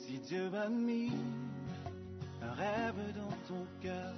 Si Dieu a mis un rêve dans ton cœur,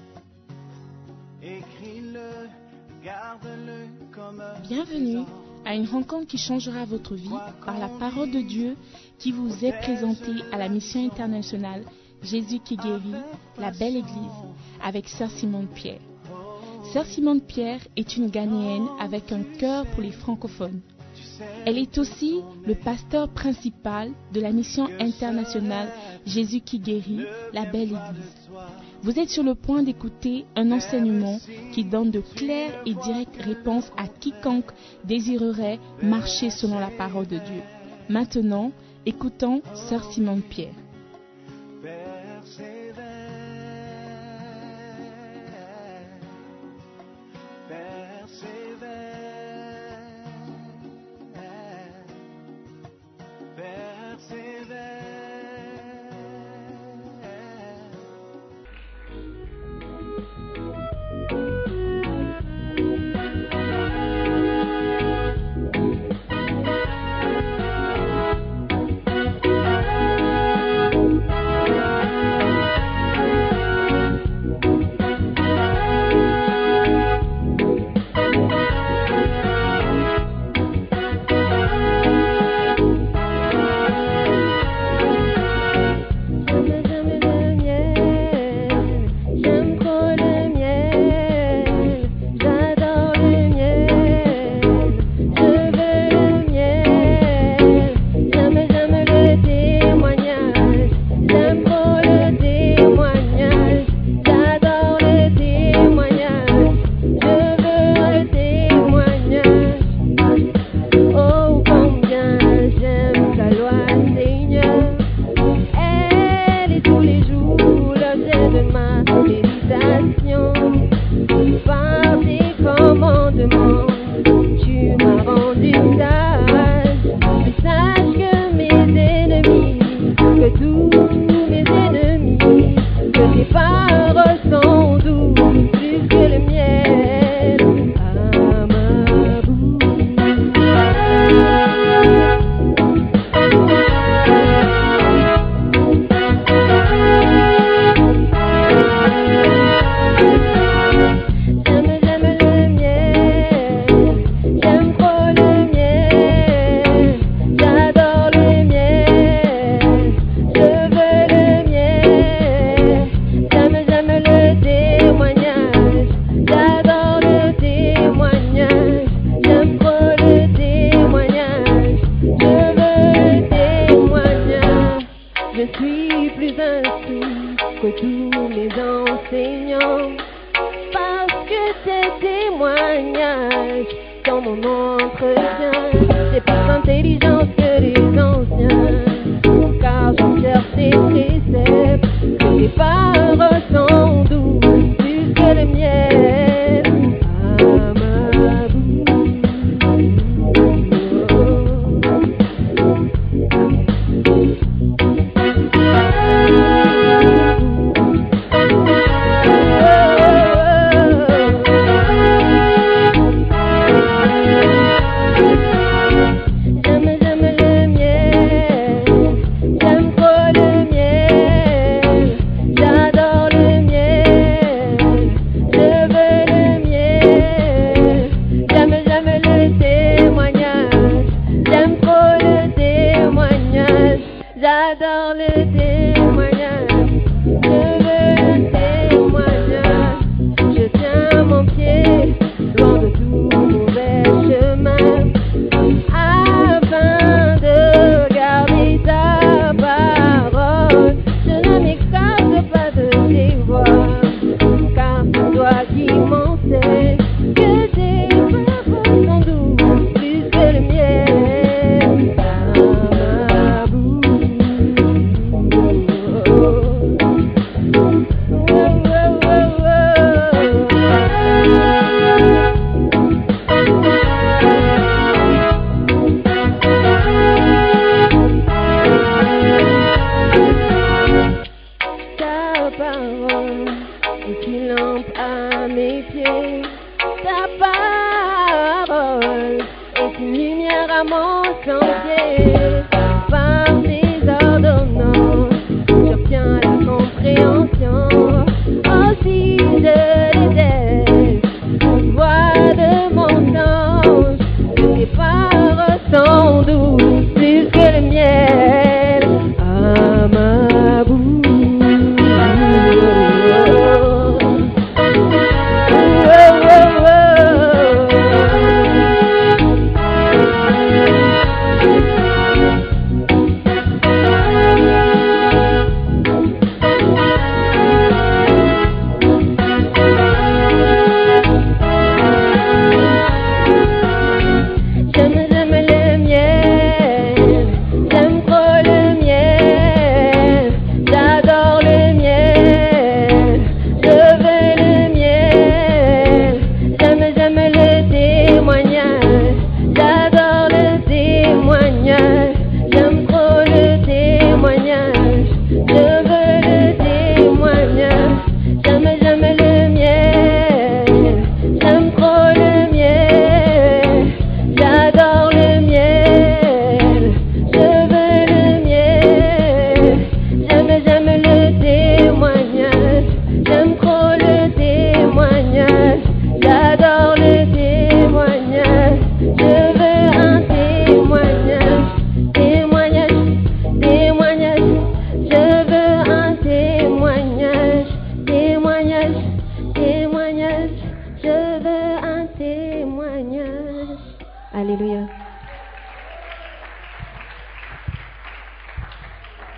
écris-le, garde-le comme un Bienvenue à une rencontre qui changera votre vie par la parole de Dieu qui vous est présentée à la mission internationale Jésus qui guérit, la belle église, avec Sœur Simone Pierre. Sœur Simone Pierre est une Ghanéenne avec un cœur pour les francophones. Elle est aussi le pasteur principal de la mission internationale Jésus qui guérit, la belle église. Vous êtes sur le point d'écouter un enseignement qui donne de claires et directes réponses à quiconque désirerait marcher selon la parole de Dieu. Maintenant, écoutons Sœur Simone Pierre.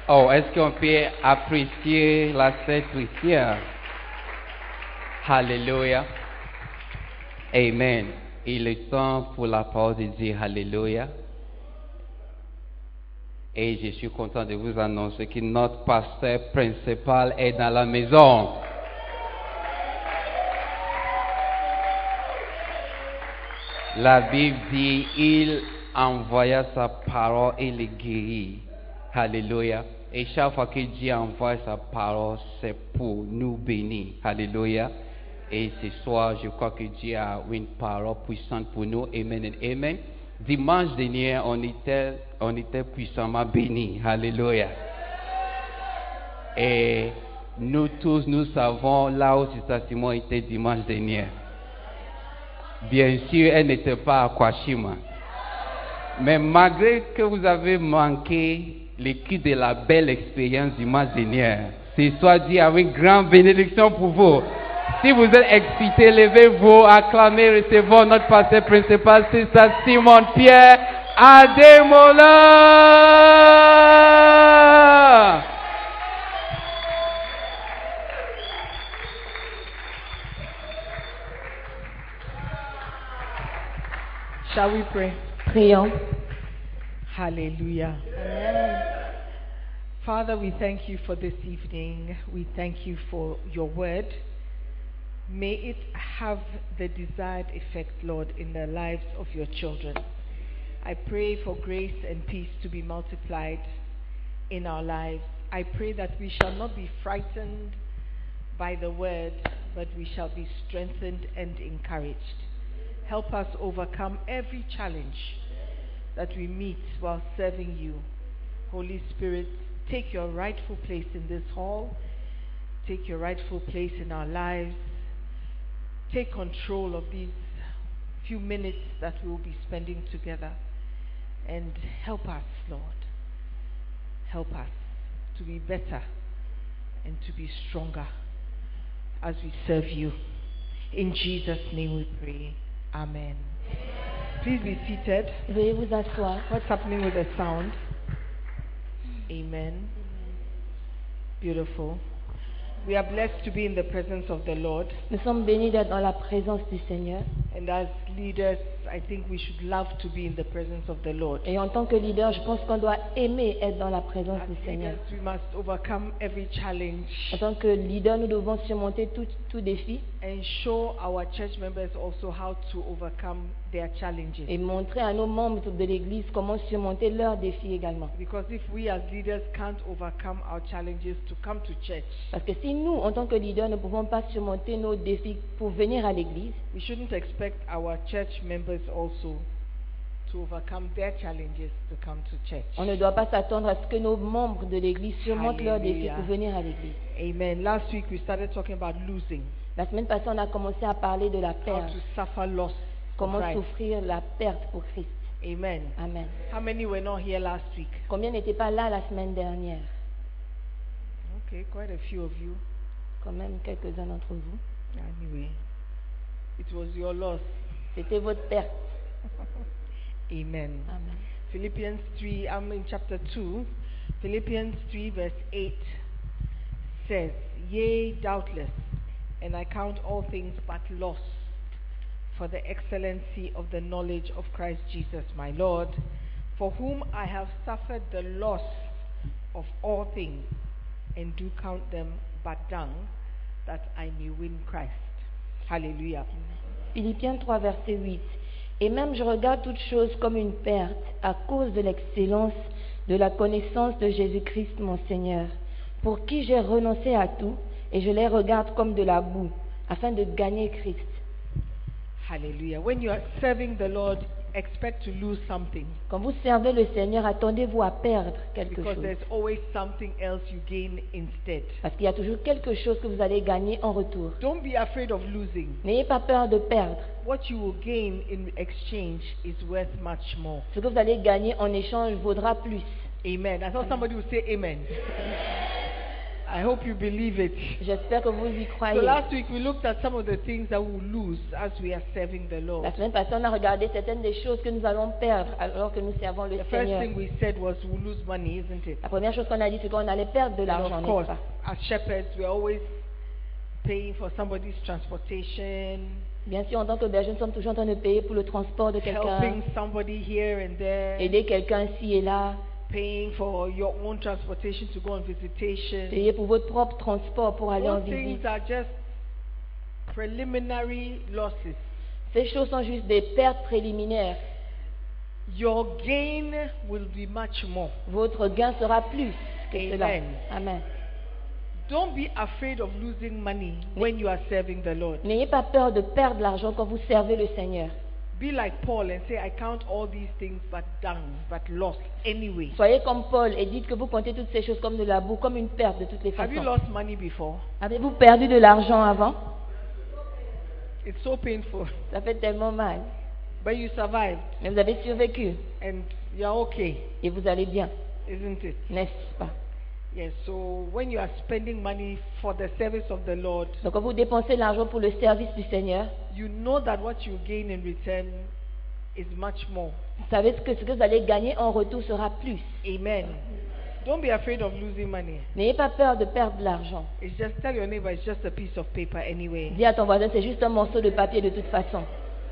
Oh, est-ce qu'on peut apprécier la Sainte prière? Alléluia. Amen. Il est temps pour la parole de dire Alléluia. Et je suis content de vous annoncer que notre pasteur principal est dans la maison. La Bible dit, il envoya sa parole et les guérit. Alléluia. Et chaque fois que Dieu envoie sa parole, c'est pour nous bénir. Alléluia. Et ce soir, je crois que Dieu a une parole puissante pour nous. Amen et amen. Dimanche dernier, on était puissamment bénis. Alléluia. Et nous tous, nous savons là où Sister Simon était dimanche dernier. Bien sûr, elle n'était pas à Kwashima. Mais malgré que vous avez manqué l'équipe de la belle expérience dimanche dernier, ce soir, Dieu a une grande bénédiction pour vous. Si vous êtes excités, levez-vous, acclamez, recevons notre pasteur principal, Sister Simon Pierre Ademola. Shall we pray? Prions. Hallelujah. Amen. Father, we thank you for this evening. We thank you for your word. May it have the desired effect, Lord, in the lives of your children. I pray for grace and peace to be multiplied in our lives. I pray that we shall not be frightened by the word, but we shall be strengthened and encouraged. Help us overcome every challenge that we meet while serving you. Holy Spirit, take your rightful place in this hall. Take your rightful place in our lives. Take control of these few minutes that we will be spending together. And help us, Lord. Help us to be better and to be stronger as we serve you. In Jesus' name we pray. Amen. Please be seated. Veuillez vous asseoir. What's happening with the sound? Amen. Beautiful. We are blessed to be in the presence of the Lord. Nous sommes bénis d'être dans la présence du Seigneur. And as leaders, I think we should love to be in the presence of the Lord. Et en tant que leader, je pense qu'on doit aimer être dans la présence As du Seigneur. leaders, we must overcome every challenge En tant que leader, nous devons surmonter tout défi and show our church members also how to overcome their challenges. et montrer à nos membres de l'Église comment surmonter leurs défis également. Because if we as leaders can't overcome our challenges to come to church, Parce que si nous, en tant que leaders, ne pouvons pas surmonter nos défis pour venir à l'Église, we shouldn't expect our church members also to overcome their challenges to come to church. on ne doit pas s'attendre à ce que nos membres de l'Église surmontent leurs défis Hallelujah. pour venir à l'Église. Amen. Last week we started talking about losing, La semaine passée, on a commencé à parler de la how perte, to suffer loss for comment Christ. souffrir la perte pour Christ. Amen. Amen. How many were not here last week? Combien n'étaient pas là la semaine dernière? Okay, quite a few of you. Quand même quelques-uns d'entre vous. Anyway, it was your loss. C'était votre perte. Amen. Amen. Philippians 3, I'm in chapter 2. Philippians 3 verse 8 says, Yea, doubtless, and I count all things but loss for the excellency of the knowledge of Christ Jesus my Lord, for whom I have suffered the loss of all things, and do count them but dung, that I may win Christ. Hallelujah. Philippiens 3, verset 8. Et même je regarde toutes choses comme une perte à cause de l'excellence de la connaissance de Jésus-Christ mon Seigneur, pour qui j'ai renoncé à tout et je les regarde comme de la boue, afin de gagner Christ. Hallelujah. When you are serving the Lord, expect to lose something, Quand vous servez le Seigneur, attendez-vous à perdre quelque because chose. there's always something else you gain instead. Parce qu'il y a toujours quelque chose que vous allez gagner en retour. Don't be afraid of losing. N'ayez pas peur de perdre. What you will gain in exchange is worth much more. Ce que vous allez gagner en échange vaudra plus. Amen. I thought somebody would say amen. I hope you believe it. J'espère que vous y So croyez. last week we looked at some of the things that we lose as we are serving the Lord. La semaine passée, on a regardé certaines des choses que nous allons perdre alors que nous servons le The first Seigneur. thing we said was we lose money, isn't it? La première chose qu'on a dit, c'est qu'on allait perdre de And l'argent, of n'est-ce course, pas? as shepherds, we're always paying for somebody's transportation, Bien sûr, en tant que berger, nous sommes toujours en train de payer pour le transport de quelqu'un, helping somebody here and there, aider quelqu'un ici et là, paying for your own transportation to go on visitation. payer pour votre propre transport pour aller en Those visite. things are just preliminary losses. Ces choses sont juste des pertes préliminaires. Your gain will be much more. Votre gain sera plus que cela. Amen. Amen. Don't be afraid of losing money when you are serving the Lord. N'ayez pas peur de perdre l'argent quand vous servez le Seigneur. Be like Paul and say, I count all these things but dung, but lost anyway. Soyez comme Paul et dites que vous comptez toutes ces choses comme de la boue, comme une perte de toutes les Have you façons. lost money before? Avez-vous perdu de l'argent avant? It's so painful. Ça fait tellement mal. But you survived Mais vous avez survécu and you're okay, et vous allez bien, isn't it? n'est-ce pas? Yes, so when you are spending money for the service of the Lord, Donc quand vous dépensez l'argent pour le service du Seigneur, you know that what you gain in return is much more. vous savez ce que vous allez gagner en retour sera plus. Amen. Don't be afraid of losing money. N'ayez pas peur de perdre de l'argent. It's just tell your neighbor it's just a piece of paper anyway. Dis à ton voisin, c'est juste un morceau de papier de toute façon.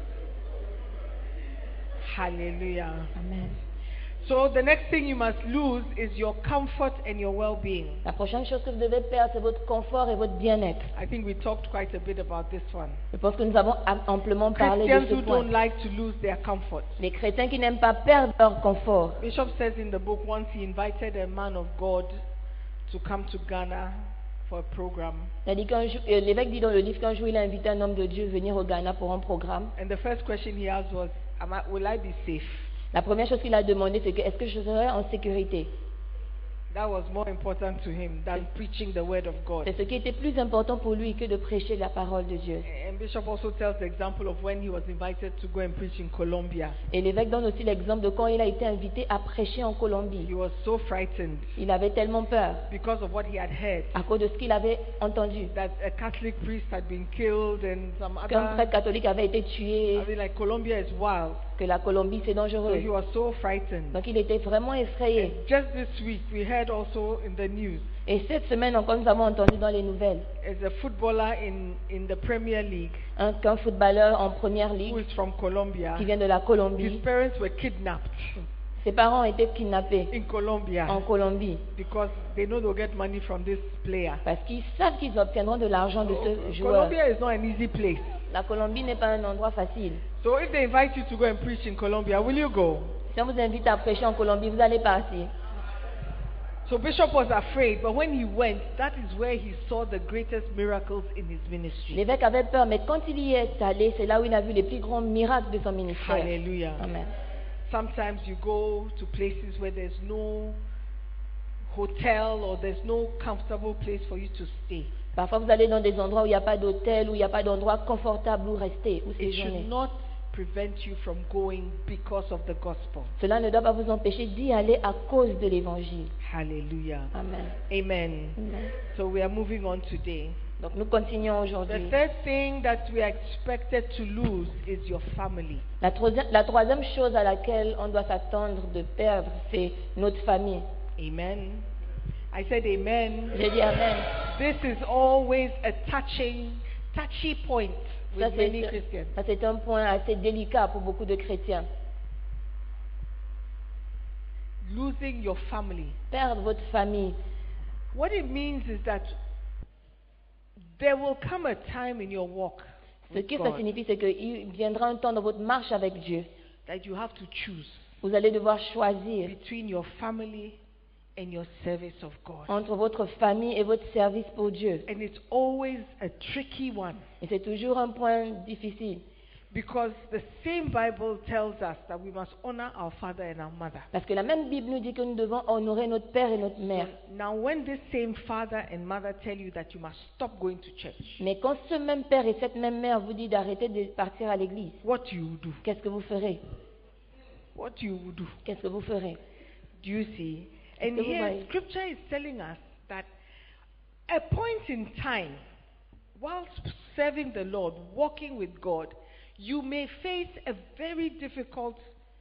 Hallelujah. Amen. So the next thing you must lose is your comfort and your well-being. La prochaine chose que vous devez perdre, c'est votre confort et votre bien-être. I think we talked quite a bit about this one. Je pense que nous avons amplement parlé de Christians ce who point. don't like to lose their comfort. Les chrétiens qui n'aiment pas perdre leur confort. Bishop says in the book once he invited a man of God to come to Ghana for a program. Il a dit l'évêque dit dans le livre qu'un jour il a invité un homme de Dieu venir au Ghana pour un programme. And the first question he asked was, will I be safe? La première chose qu'il a demandé, c'est que est-ce que je serai en sécurité? That was more important to him than preaching the word of God. C'est ce qui était plus important pour lui que de prêcher la parole de Dieu. And Bishop also tells the example of when he was invited to go and preach in Colombia. Et l'évêque donne aussi l'exemple de quand il a été invité à prêcher en He Colombie. was so frightened Il avait tellement peur because of what he had heard, à cause de ce qu'il avait entendu. that a Catholic priest had been killed and some Qu'un other. prêtre catholique avait été tué, I mean, like Colombia is wild. que la Colombie c'est So dangereux. he was so frightened. Donc il était vraiment effrayé. Just this week, we heard also in the news, Et cette semaine encore, nous avons entendu dans les nouvelles as a footballer in the Premier League qu'un footballeur en première who ligue is from Colombia, qui vient de la his Colombie, parents were kidnapped ses parents ont été kidnappés in Colombia en Colombie because they know they'll get money from this player. parce qu'ils savent qu'ils obtiendront de l'argent de ce joueur. Colombia is not an easy place. La Colombie n'est pas un endroit facile. So if they invite you to go and preach in Colombia, will you go? Si on vous invite à prêcher en Colombie, vous allez partir. So Bishop was afraid, but when he went, that is where he saw the greatest miracles in his ministry. L'évêque avait peur, mais quand il y est allé, c'est là où il a vu les plus grands miracles de son ministère. Hallelujah. Amen. Sometimes you go to places where there's no hotel or there's no comfortable place for you to stay. Parfois, vous allez dans des endroits où il n'y a pas d'hôtel, où il n'y a pas d'endroit confortable où rester, où It séjourner. should not prevent you from going because of the gospel. Cela ne doit pas vous empêcher d'y aller à cause de l'évangile. Hallelujah. Amen. Amen. Amen. So we are moving on today. Donc nous continuons The aujourd'hui. third thing that we are expected to lose is your family. La troisième chose à laquelle on doit s'attendre de perdre, c'est notre famille. Amen. I said amen. J'ai dit Amen. This is always a touchy point Ça, with many Christians. c'est un point assez délicat pour beaucoup de chrétiens. Losing your family. Perdre votre famille. What it means is that there will come a time in your walk Ce with que ça God signifie, c'est qu'il viendra un temps dans votre marche avec Dieu. that you have to choose Vous allez devoir choisir between your family and your service of God. entre votre famille et votre service pour Dieu. And it's always a tricky one Et c'est toujours un point difficile. because the same Bible tells us that we must honor our father and our mother. Parce que la même Bible nous dit que nous devons honorer notre père et notre mère. Now, when this same father and mother tell you that you must stop going to church, Mais quand ce même père et cette même mère vous dit d'arrêter de partir à l'église, what you will do? qu'est-ce que vous ferez? What you will do? Qu'est-ce que vous ferez? Do you see? And Est-ce que vous here, voyez? Scripture is telling us that a point in time, whilst serving the Lord, walking with God, you may face a very difficult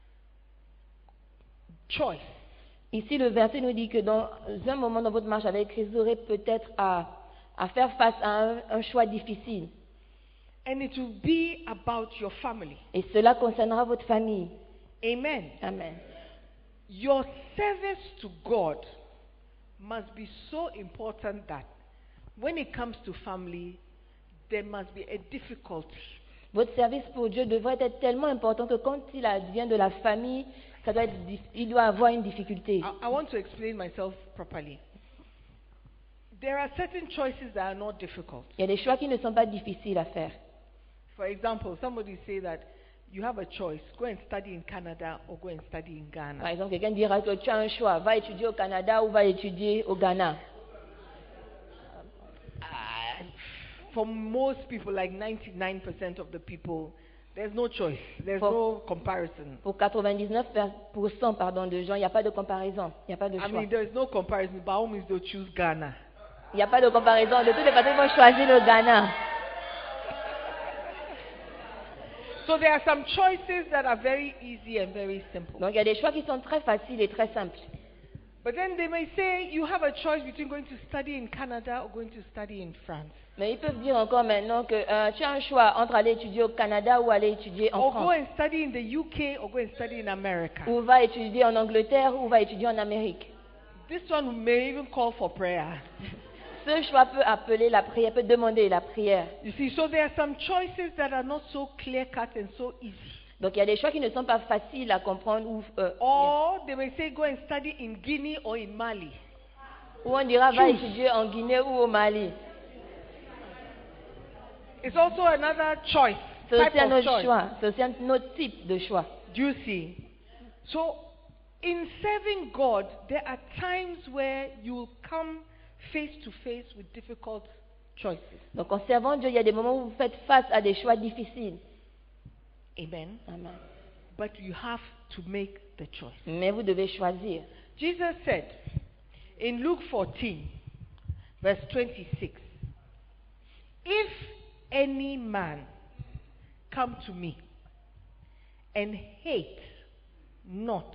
choice. Ici, le verset nous dit que dans un moment dans votre marche avec Christ, vous aurez peut-être à faire face à un choix difficile. And it will be about your family. Et cela concernera votre famille. Amen. Amen. Your service to God must be so important that when it comes to family, there must be a difficulty. Votre service pour Dieu devrait être tellement important que quand il vient de la famille, il doit avoir une difficulté. I want to explain myself properly. There are certain choices that are not difficult. Il y a des choix qui ne sont pas difficiles à faire. For example, somebody say that you have a choice: go and study in Canada or go and study in Ghana. Par exemple, quelqu'un dira que tu as un choix, va étudier au Canada ou va étudier au Ghana. For most people, like 99% of the people, there's no choice. There's no comparison. Pour 99% pardon, de gens, il n'y a pas de comparaison. Il n'y a pas de choix. I mean, there is no comparison. By all means, they'll choose Ghana. Il n'y a pas de comparaison. De toutes les façons, ils vont choisir le Ghana. So there are some choices that are very easy and very simple. Donc il y a des choix qui sont très faciles et très simples. But then they may say you have a choice between going to study in Canada or going to study in France. Mais ils peuvent dire encore maintenant que tu as un choix entre aller étudier au Canada ou aller étudier en Or France. go and study in the UK or go and study in America. Ou va étudier en Angleterre ou va étudier en Amérique. This one may even call for prayer. Ce choix peut appeler la prière, peut demander la prière. You see, so there are some choices that are not so clear-cut and so easy. Donc il y a des choix qui ne sont pas faciles à comprendre Or they may say go and study in Guinea or in Mali. ou on dira va étudier en Guinée ou au Mali. It's also another choice. C'est Type aussi un of autre choice. choix, c'est aussi un autre type de choix. Do you see? So, in serving God, there are times where you will come face to face with difficult choices. Donc en servant Dieu, il y a des moments où vous faites face à des choix difficiles. Amen. Amen. But you have to make the choice. Mais vous devez choisir. Jesus said in Luke 14, verse 26, if any man come to me and hate not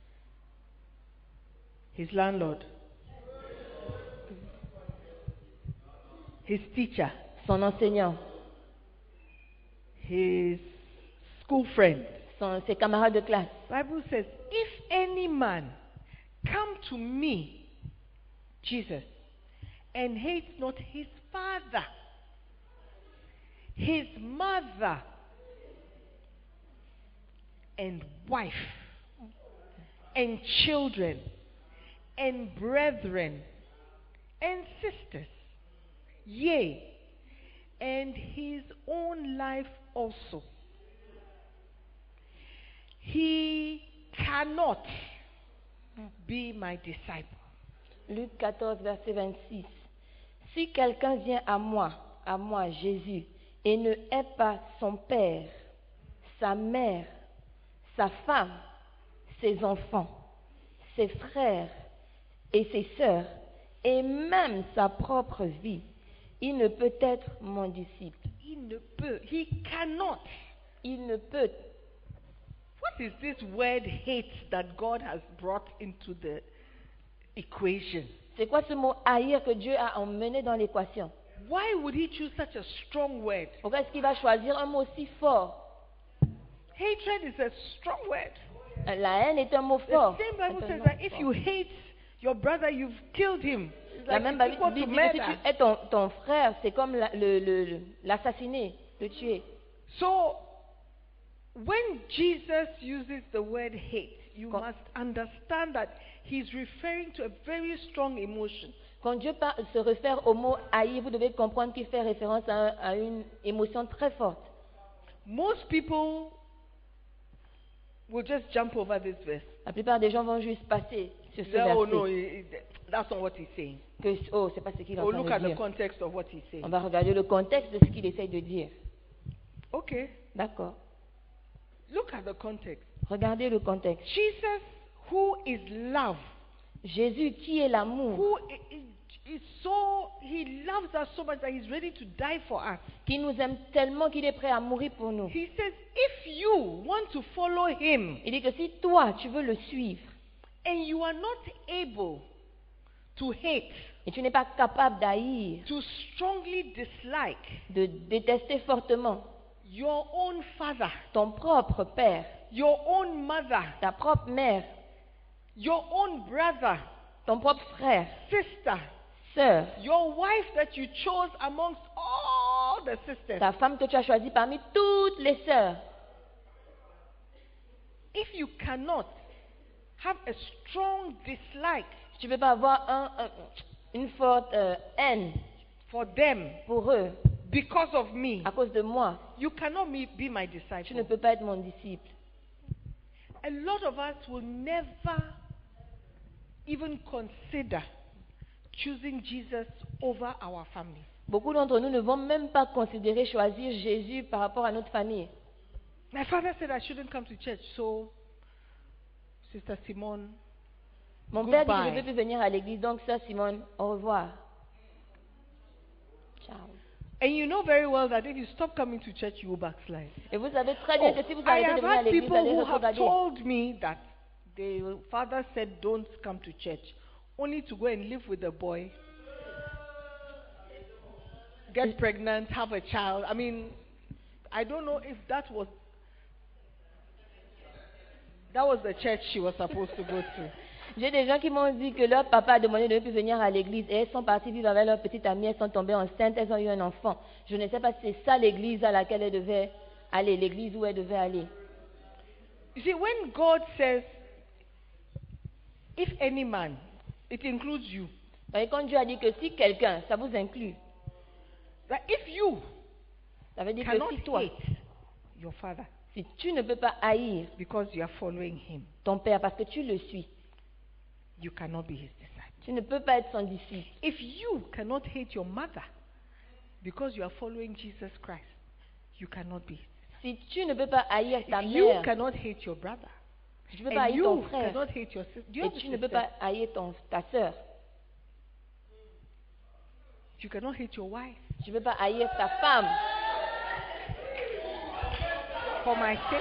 his landlord, his teacher, Son enseignant, his school friend. ses camarades de classe. Bible says, if any man come to me, Jesus, and hates not his father, his mother, and wife, and children, and brethren, and sisters, yea, and his own life also, he cannot be my disciple. Luc 14, verset 26. Si quelqu'un vient à moi, Jésus, et ne hait pas son père, sa mère, sa femme, ses enfants, ses frères et ses sœurs, et même sa propre vie, il ne peut être mon disciple. Il ne peut, he cannot. Il ne peut. What is this word hate that God has brought into the equation? C'est quoi ce mot haïr que Dieu a emmené dans l'équation? Why would he choose such a strong word? Pourquoi est-ce qu'il va choisir un mot si fort? Hatred is a strong word. La haine est un mot fort. The same Bible C'est un says mot that if fort. you hate your brother, you've killed him. It's La like même it's Bible equal dit to que si murder. tu hais ton frère, c'est comme l'assassiner, le tuer. So, when Jesus uses the word hate, you Quand- must understand that he's referring to a very strong emotion. Quand Dieu se réfère au mot haïr, vous devez comprendre qu'il fait référence à une émotion très forte. Most people will just jump over this verse. La plupart des gens vont juste passer sur ce Say, oh no, verset. that's not what he's saying. C'est pas ce qu'il est en Or train look de at the dire. context of what he's saying. On va regarder le contexte de ce qu'il essaye de dire. Okay, D'accord. look at the context. Regardez le contexte. Jesus, who is love, Jésus qui est l'amour. He loves us so much that he's ready to die for us. qui nous aime tellement qu'il est prêt à mourir pour nous. He says, if you want to follow him Il dit que si toi, tu veux le suivre and you are not able to hate, et tu n'es pas capable d'haïr, to strongly dislike de détester fortement your own father, ton propre père, your own mother, ta propre mère, your own brother, ton propre frère, sister, sœur, your wife that you chose amongst all the sisters, ta femme que tu as choisie parmi toutes les sœurs, if you cannot have a strong dislike tu ne peux pas avoir une forte haine for them pour eux because of me, à cause de moi, you cannot be my tu ne disciple. peux pas être mon disciple. A lot of us will never even consider choosing Jesus over our family. Beaucoup d'entre nous ne vont même pas considérer choisir Jésus par rapport à notre famille. My father said I shouldn't come to church, so Sister Simone, Mon père dit que je ne goodbye. veux plus venir à l'église, donc sœur Simone, au revoir. Ciao. And you know very well that if you stop coming to church, you will backslide. Et vous savez très bien Oh, que si vous I arrêtez de have venir à had l'église, people vous allez who have retrograder. told me that the father said don't come to church, only to go and live with a boy, get pregnant, have a child. I mean, I don't know if that was the church she was supposed to go to. J'ai des gens qui m'ont dit que leur papa a demandé de ne plus venir à l'église et elles sont parties vivre avec leur petite amie, elles sont tombées enceintes, elles ont eu un enfant. Je ne sais pas si c'est ça l'église à laquelle elles devaient aller, l'église où elles devaient aller. You see, when God says, if any man, it includes you. Et quand Dieu a dit que si quelqu'un, ça vous inclut, That if you ça veut dire que cannot si toi, hate your father si tu ne peux pas haïr because you are following him, ton père parce que tu le suis, you cannot be his disciple. tu ne peux pas être son disciple. If you cannot hate your mother because you are following Jesus Christ, you cannot be his disciple. Si tu ne peux pas haïr ta If you mère, cannot hate your brother, tu ne peux pas and haïr ton you frère, cannot hate your sister, do you et have a tu ne peux sister? pas haïr ta sœur, You cannot hate your wife tu ne peux pas haïr ta femme for my sake.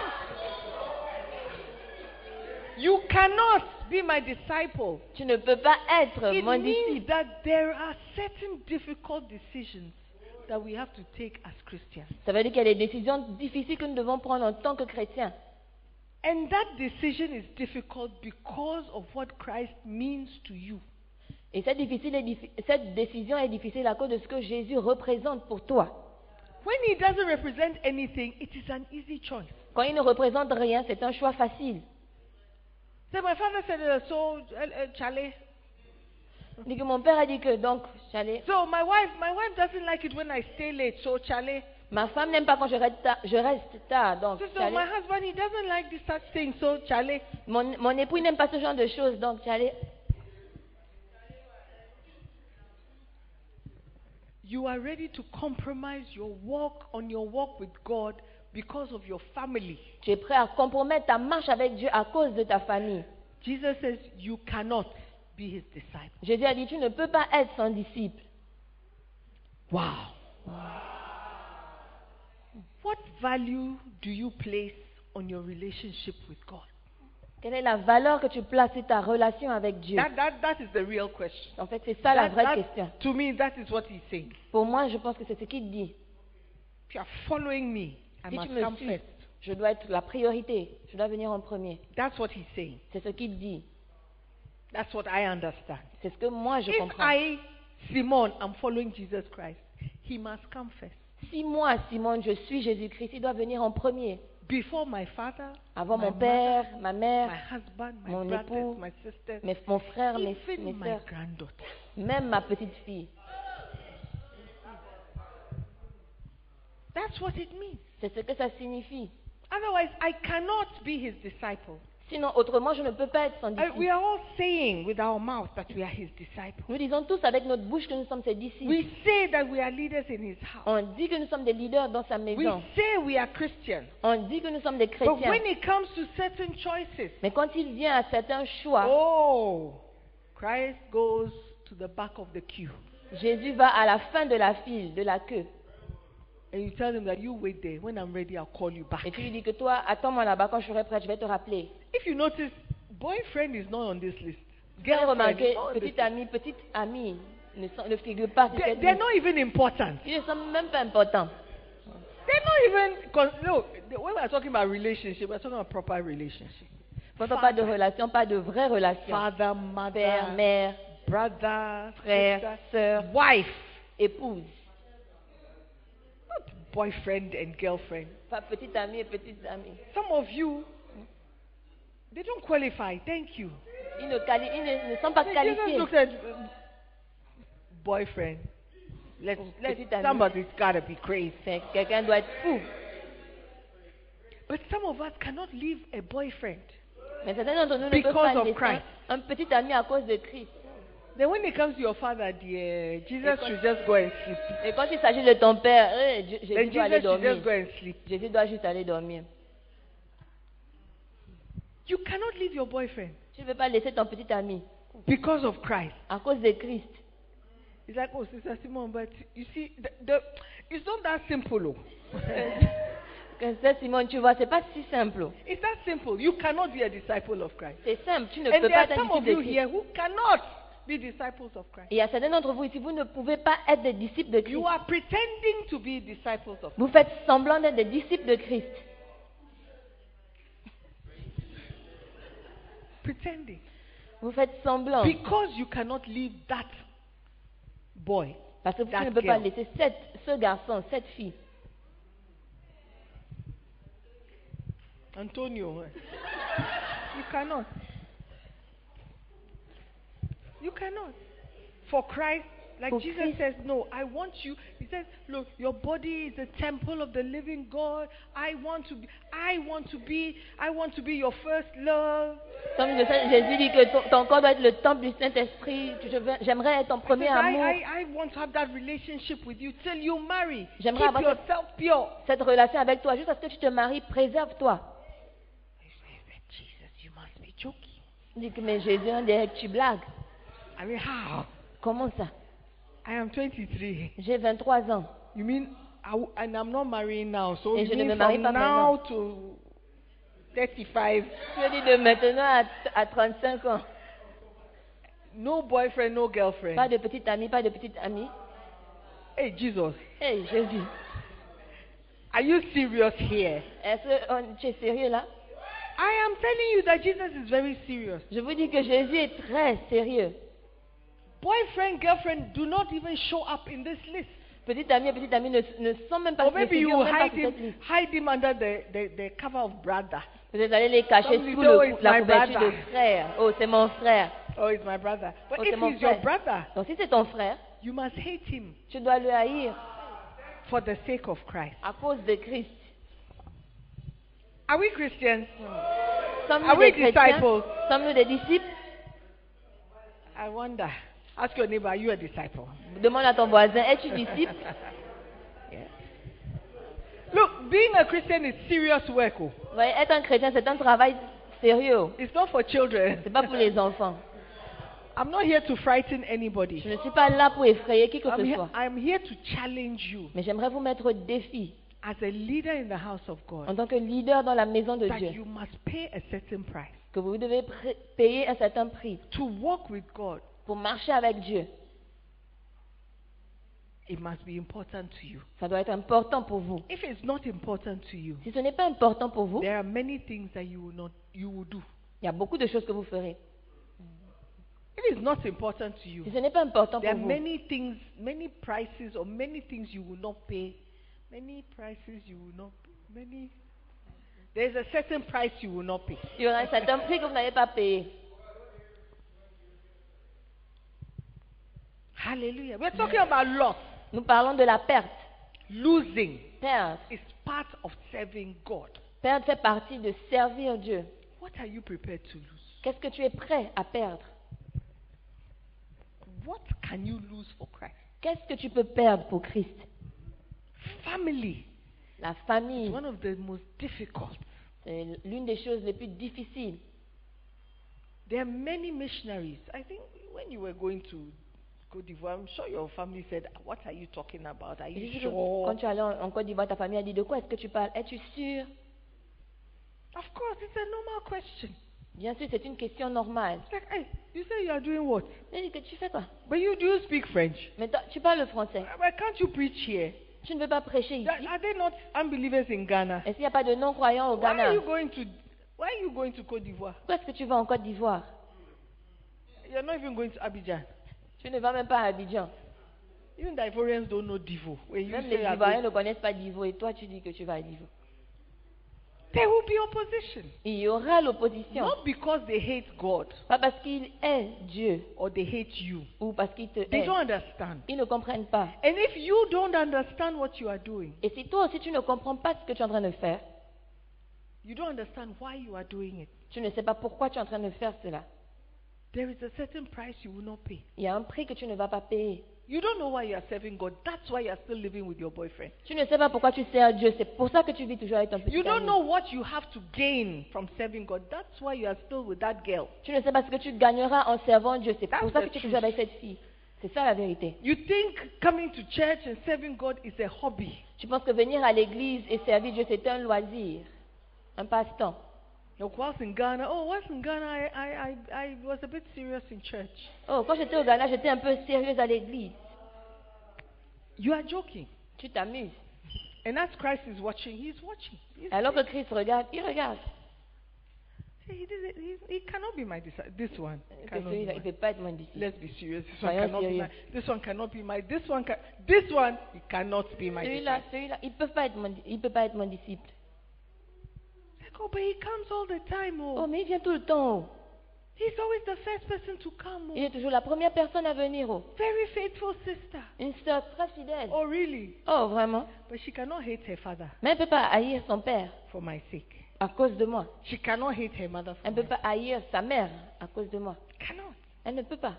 You cannot be my disciple. tu ne peux pas être It mon means disciple. that there are certain difficult decisions that we have to take as Christians. Ça veut dire qu'il y a des décisions difficiles que nous devons prendre en tant que chrétiens. And that decision is difficult because of what Christ means to you. Et cette décision est difficile à cause de ce que Jésus représente pour toi. When he doesn't represent anything, it is an easy choice. Quand il ne représente rien, c'est un choix facile. So my father said, Charlie. Il dit que mon père a dit que donc, j'allais. So my wife doesn't like it when I stay late. So Charlie. Ma femme n'aime pas quand je reste tard, donc So j'allais. my husband, he doesn't like this such thing. So Charlie. Mon époux il n'aime pas ce genre de choses, donc j'allais. You are ready to compromise your walk with God because of your family. Tu es prêt à compromettre ta marche avec Dieu à cause de ta famille. Jesus says you cannot be his disciple. Jésus a dit, tu ne peux pas être son disciple. Wow. What value do you place on your relationship with God? Quelle est la valeur que tu places sur ta relation avec Dieu? That is the real question. En fait, c'est ça la vraie question. To me, that is what he's saying. Pour moi, je pense que c'est ce qu'il dit. If you are following me, I Si must tu me come suis, first. je dois être la priorité. Je dois venir en premier. That's what he's saying. C'est ce qu'il dit. That's what I understand. C'est ce que moi je If comprends. I, Simone, am following Jesus Christ, he must come first. Si moi, Simone, je suis Jésus-Christ, il doit venir en premier. Before my father, Avant my mon père, mother, ma my mère, husband, my mon brothers, époux, my sisters, mon frère, mes even my sœurs, granddaughter. même ma petite fille. That's what it means. C'est ce que ça signifie. Otherwise, I cannot be his disciple. Sinon, autrement, je ne peux pas être son We disciple. are all saying with our mouth that we are his disciples. Nous disons tous avec notre bouche que nous sommes ses disciples. We say that we are leaders in his house. On dit que nous sommes des leaders dans sa We maison. say we are Christians. On dit que nous sommes des But chrétiens. when it comes to certain choices, Mais quand il vient à certains choix, oh, Christ goes to to the back of the queue. Jésus va à la fin de la file, de la queue. And you tell him that you wait there. When I'm ready, I'll call you back. Et tu lui dis que toi, attends-moi là-bas, quand je serai prête, je vais te rappeler. If you notice, boyfriend is not on this list. Vous avez Girlfriend remarqué, is not on this petite amie ne figure pas sur cette They're liste. not even important. Ils ne sont même pas importants. They're not even. No, when we're talking about relationship, we're talking about proper relationship. Quand on parle de relation, pas de vraie relation. Father, Père, mother, mère, brother, frère, sister, sœur, wife, épouse. not boyfriend and girlfriend. Pas petite amie et petite amie. Some of you, they don't qualify. Thank you. Ils ne sont pas Jesus qualifiés. looked at boyfriend. Petite amie. Somebody's got to be crazy. Quelqu'un doit être fou. But some of us cannot leave a boyfriend. Mais certains d'entre nous ne Because peuvent pas of laisser Christ. un petit ami à cause de Christ. Then when it comes to your father, dear, Jesus should just go and sleep. Et quand il s'agit de ton père, Jésus Then doit aller Jesus should dormir. just go and sleep. Jésus doit juste aller dormir. You cannot leave your boyfriend Tu ne veux pas laisser ton petit ami because of Christ. à cause de Christ. It's like, oh, Sister Simone, but you see, it's not that simple. Oh. Que Simone, tu vois, c'est pas si simple. It's that simple. You cannot be a disciple of Christ. C'est simple, tu ne And peux there pas are être un some of disciple de you Christ. here who cannot be disciples of Christ. Et il y a certains d'entre vous ici, vous ne pouvez pas être des disciples de Christ. You are pretending to be disciples of Christ. Vous faites semblant d'être des disciples de Christ. Pretending. Vous faites semblant. Because you cannot leave that boy. Parce que tu that ne peux pas girl. laisser ce garçon, cette fille. Antonio. You cannot. You cannot. For Christ, like For Jesus Christ. says, no, I want you. He says, look, your body is a temple of the living God. I want to be your first love. Comme Jésus dit que ton corps doit être le temple du Saint-Esprit. J'aimerais être ton He premier says, amour. I want to have that relationship with you till you marry. Keep J'aimerais avoir yourself pure. cette relation avec toi. Juste à ce que tu te maries, préserve-toi. Jesus, you must be joking. Il dit que mais Jésus, on dirait que tu blagues. I mean, how? Comment ça? I am 23. J'ai 23 ans. You mean, and I'm not marrying now, so Et you je ne mean me marie from pas now maintenant. to 35, Je dis de maintenant à 35 ans. no boyfriend, no girlfriend. Pas de petite amie, pas de petite amie. Hey, Jesus, Hey Jésus, are you serious here? est-ce que tu es sérieux là? I am telling you that Jesus is very serious. Je vous dis que Jésus est très sérieux. Boyfriend, girlfriend do not even show up in this list. Petite amie et petite amie ne sont même pas, Or ne maybe you figurent même pas hide sur cette him, liste. hide him under the cover of brother. Vous êtes allés les cacher Some sous little, it's la my couverture brother. de frère. Oh, c'est mon frère. Oh, it's my brother. But Oh, if c'est mon he's your frère. brother, Donc si c'est ton frère, you must hate him tu dois le haïr for the sake of Christ. à cause de Christ. Are we Christians? Sommes-nous Are we des chrétiens? disciples? Sommes-nous des disciples? I wonder. Ask your neighbor, are you a disciple? Demande à ton voisin, es-tu disciple? Look, being a Christian is serious work. Oh. Vous voyez, être un chrétien, c'est un travail sérieux. It's not for children. C'est pas pour les enfants. I'm not here to frighten Je anybody. ne suis pas là pour effrayer qui que ce soit. I'm here to challenge you Mais j'aimerais vous mettre au défi, as a leader in the house of en God, tant que leader dans la maison de that Dieu, you must pay a certain price que vous devez payer un certain prix to walk with God. pour marcher avec Dieu. It must be important to you. Ça doit être important pour vous. If it's not important to you, Si ce n'est pas important pour vous, there are many things that you will do. il y a beaucoup de choses que vous ferez. If it's not important to you, Si ce n'est pas important there pour are vous, many things, many prices, or many things you will not pay. Many prices you will not pay. There's a certain price you will not pay. il y aura un certain prix que vous n'avez pas payé. Hallelujah. We're talking about loss. Nous parlons de la perte. Losing Perdre. is part of serving God. Perdre fait partie de servir Dieu. What are you prepared to lose? Qu'est-ce que tu es prêt à perdre? What can you lose for Christ? Qu'est-ce que tu peux perdre pour Christ? Family La is famille, one of the most difficult. c'est l'une des choses les plus difficiles. There are many missionaries. I think when you were going to Côte d'Ivoire, I'm sure your family said, "What are you talking about? Are Je you dis que sure?" quand tu es allé en Côte d'Ivoire, ta famille a dit de quoi est-ce que tu parles? Es-tu sûr? Of course, it's a normal question. Bien sûr, c'est une question normale. It's like, hey, you say you are doing what? Je dis que tu fais quoi? But you do speak French. Mais toi, tu parles le français. Why can't you preach here? Tu ne veux pas prêcher ici. Are they not unbelievers in Ghana? Est-ce qu'il n'y a pas de non-croyants au Why are Ghana? you going to Côte d'Ivoire? Pourquoi est-ce que tu vas en Côte d'Ivoire? You're not even going to Abidjan. Tu ne vas même pas à Abidjan. Even the Ivorians don't know Divo. When you Même say les you are Ivoiriens going- ne connaissent pas Divo et toi tu dis que tu vas à Divo. there will be opposition. Il y aura l'opposition. Not because they hate God Pas parce qu'il est Dieu or they hate you. ou parce qu'il te They hait. don't understand. Ils ne comprennent pas. And if you don't understand what you are doing, Et si toi aussi tu ne comprends pas ce que tu es en train de faire, you don't understand why you are doing it. tu ne sais pas pourquoi tu es en train de faire cela. There is a certain price you will not pay. Il y a un prix que tu ne vas pas payer. You don't know why you are serving God. That's why you are still living with your boyfriend. Tu ne sais pas pourquoi tu sers Dieu. C'est pour ça que tu vis toujours avec ton petit You don't ami. know what you have to gain from serving God. That's why you are still with that girl. Tu ne sais pas ce que tu gagneras en servant Dieu. C'est That's pour ça the que tu es truth. toujours avec cette fille. C'est ça la vérité. You think coming to church and serving God is a hobby. Tu penses que venir à l'église et servir Dieu, c'est un loisir, un passe-temps. Look, whilst in Ghana, I was a bit serious in church. Oh, quand j'étais au Ghana, j'étais un peu sérieuse à l'église. You are joking. Tu t'amuses. And as Christ is watching, he's watching. Alors que Christ regarde, il regarde. He cannot be my disciple. This one. Que Cannot be celui-là, il ne my- peut pas être mon disciple. Let's be serious. This Soyons one cannot be sérieux. my. This one cannot be my. This one, he cannot be my Celui-là, disciple. celui-là, il peut pas être mon disciple. Like, oh, but he comes all the time. Oh, Oh, mais il vient tout le temps. Oh. he's always the first person to come. Il Oh, est toujours la première personne à venir. Oh. very faithful sister. Une sœur très fidèle. Oh, really? Oh, vraiment. But she cannot hate her father Mais elle ne peut pas haïr son père for my sake. à cause de moi. She cannot hate her mother for Elle ne peut my pas haïr sa mère à cause de moi. sake. Cannot. Elle ne peut pas.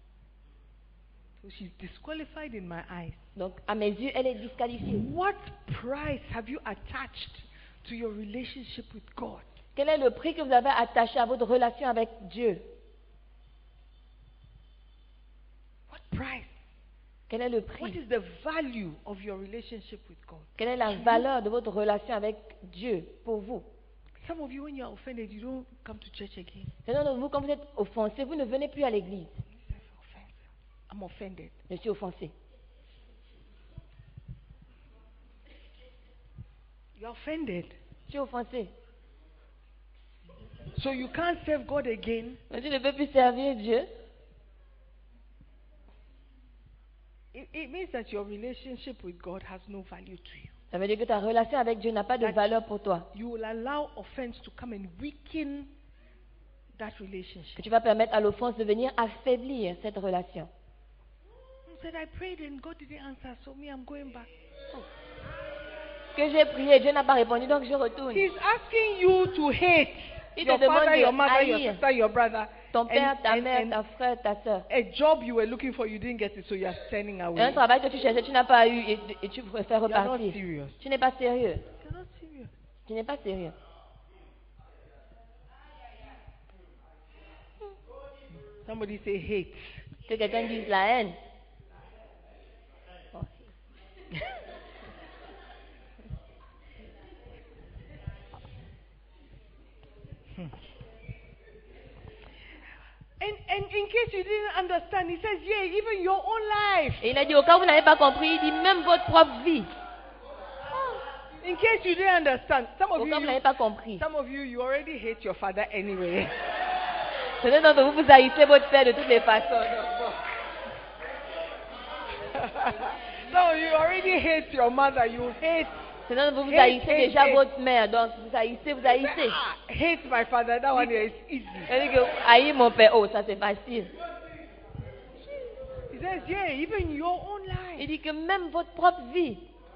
So she's disqualified in my eyes. Donc, à mes yeux, elle est disqualifiée. What price have you attached to your relationship with God? Quel est le prix que vous avez attaché à votre relation avec Dieu? What price? Quel est le What prix? is the value of your relationship with God? Quelle est la valeur de votre relation avec Dieu pour vous? Some of you, when you are offended, you don't come to church again. Certains d'entre vous, quand vous êtes offensé, vous ne venez plus à l'église. I'm offended. Je suis offensé. You're offended. Je suis offensé. So you can't serve God again. Mais tu ne peux plus servir Dieu. It means that your relationship with God has no value to you. Ça veut dire que ta relation avec Dieu n'a pas de valeur pour toi. You will allow offense to come and weaken that relationship. Que tu vas permettre à l'offense de venir affaiblir cette relation. He said, I prayed and God didn't answer, so me, I'm going back. Que j'ai prié, Dieu n'a pas répondu, donc je retourne. He's asking you to hate Il your te demande father, de your mother, your haïr sister, your brother. ton père, ta and- mère, and ta frère, ta soeur. a job you were looking for, you didn't get it, so you are turning away. Un travail que tu cherchais, tu n'as pas eu et tu préfères You are not repartir. serious. Tu n'es pas sérieux. You're not serious. Tu n'es pas sérieux. Somebody say hate. Que quelqu'un dise la haine. Oh. And in case you didn't understand, he says, yeah, even your own life. Et il a dit, au cas où vous n'avez pas compris, il dit même votre propre vie. In case you didn't understand, some Au of cas où vous n'avez you, pas compris. you already hate your father anyway. Certains d'entre vous, vous haïssez votre père de toutes les façons. Donc, bon. Some of you already hate your mother. You hate. Certains d'entre vous, vous Hate, haïssez hate, déjà hate. votre mère. Donc, vous haïssez, vous haïssez. Hate my father. That one is easy. C'est-à-dire que haïr mon père, oh, ça c'est facile. He says, yeah, even your own life. Il dit que même votre propre vie,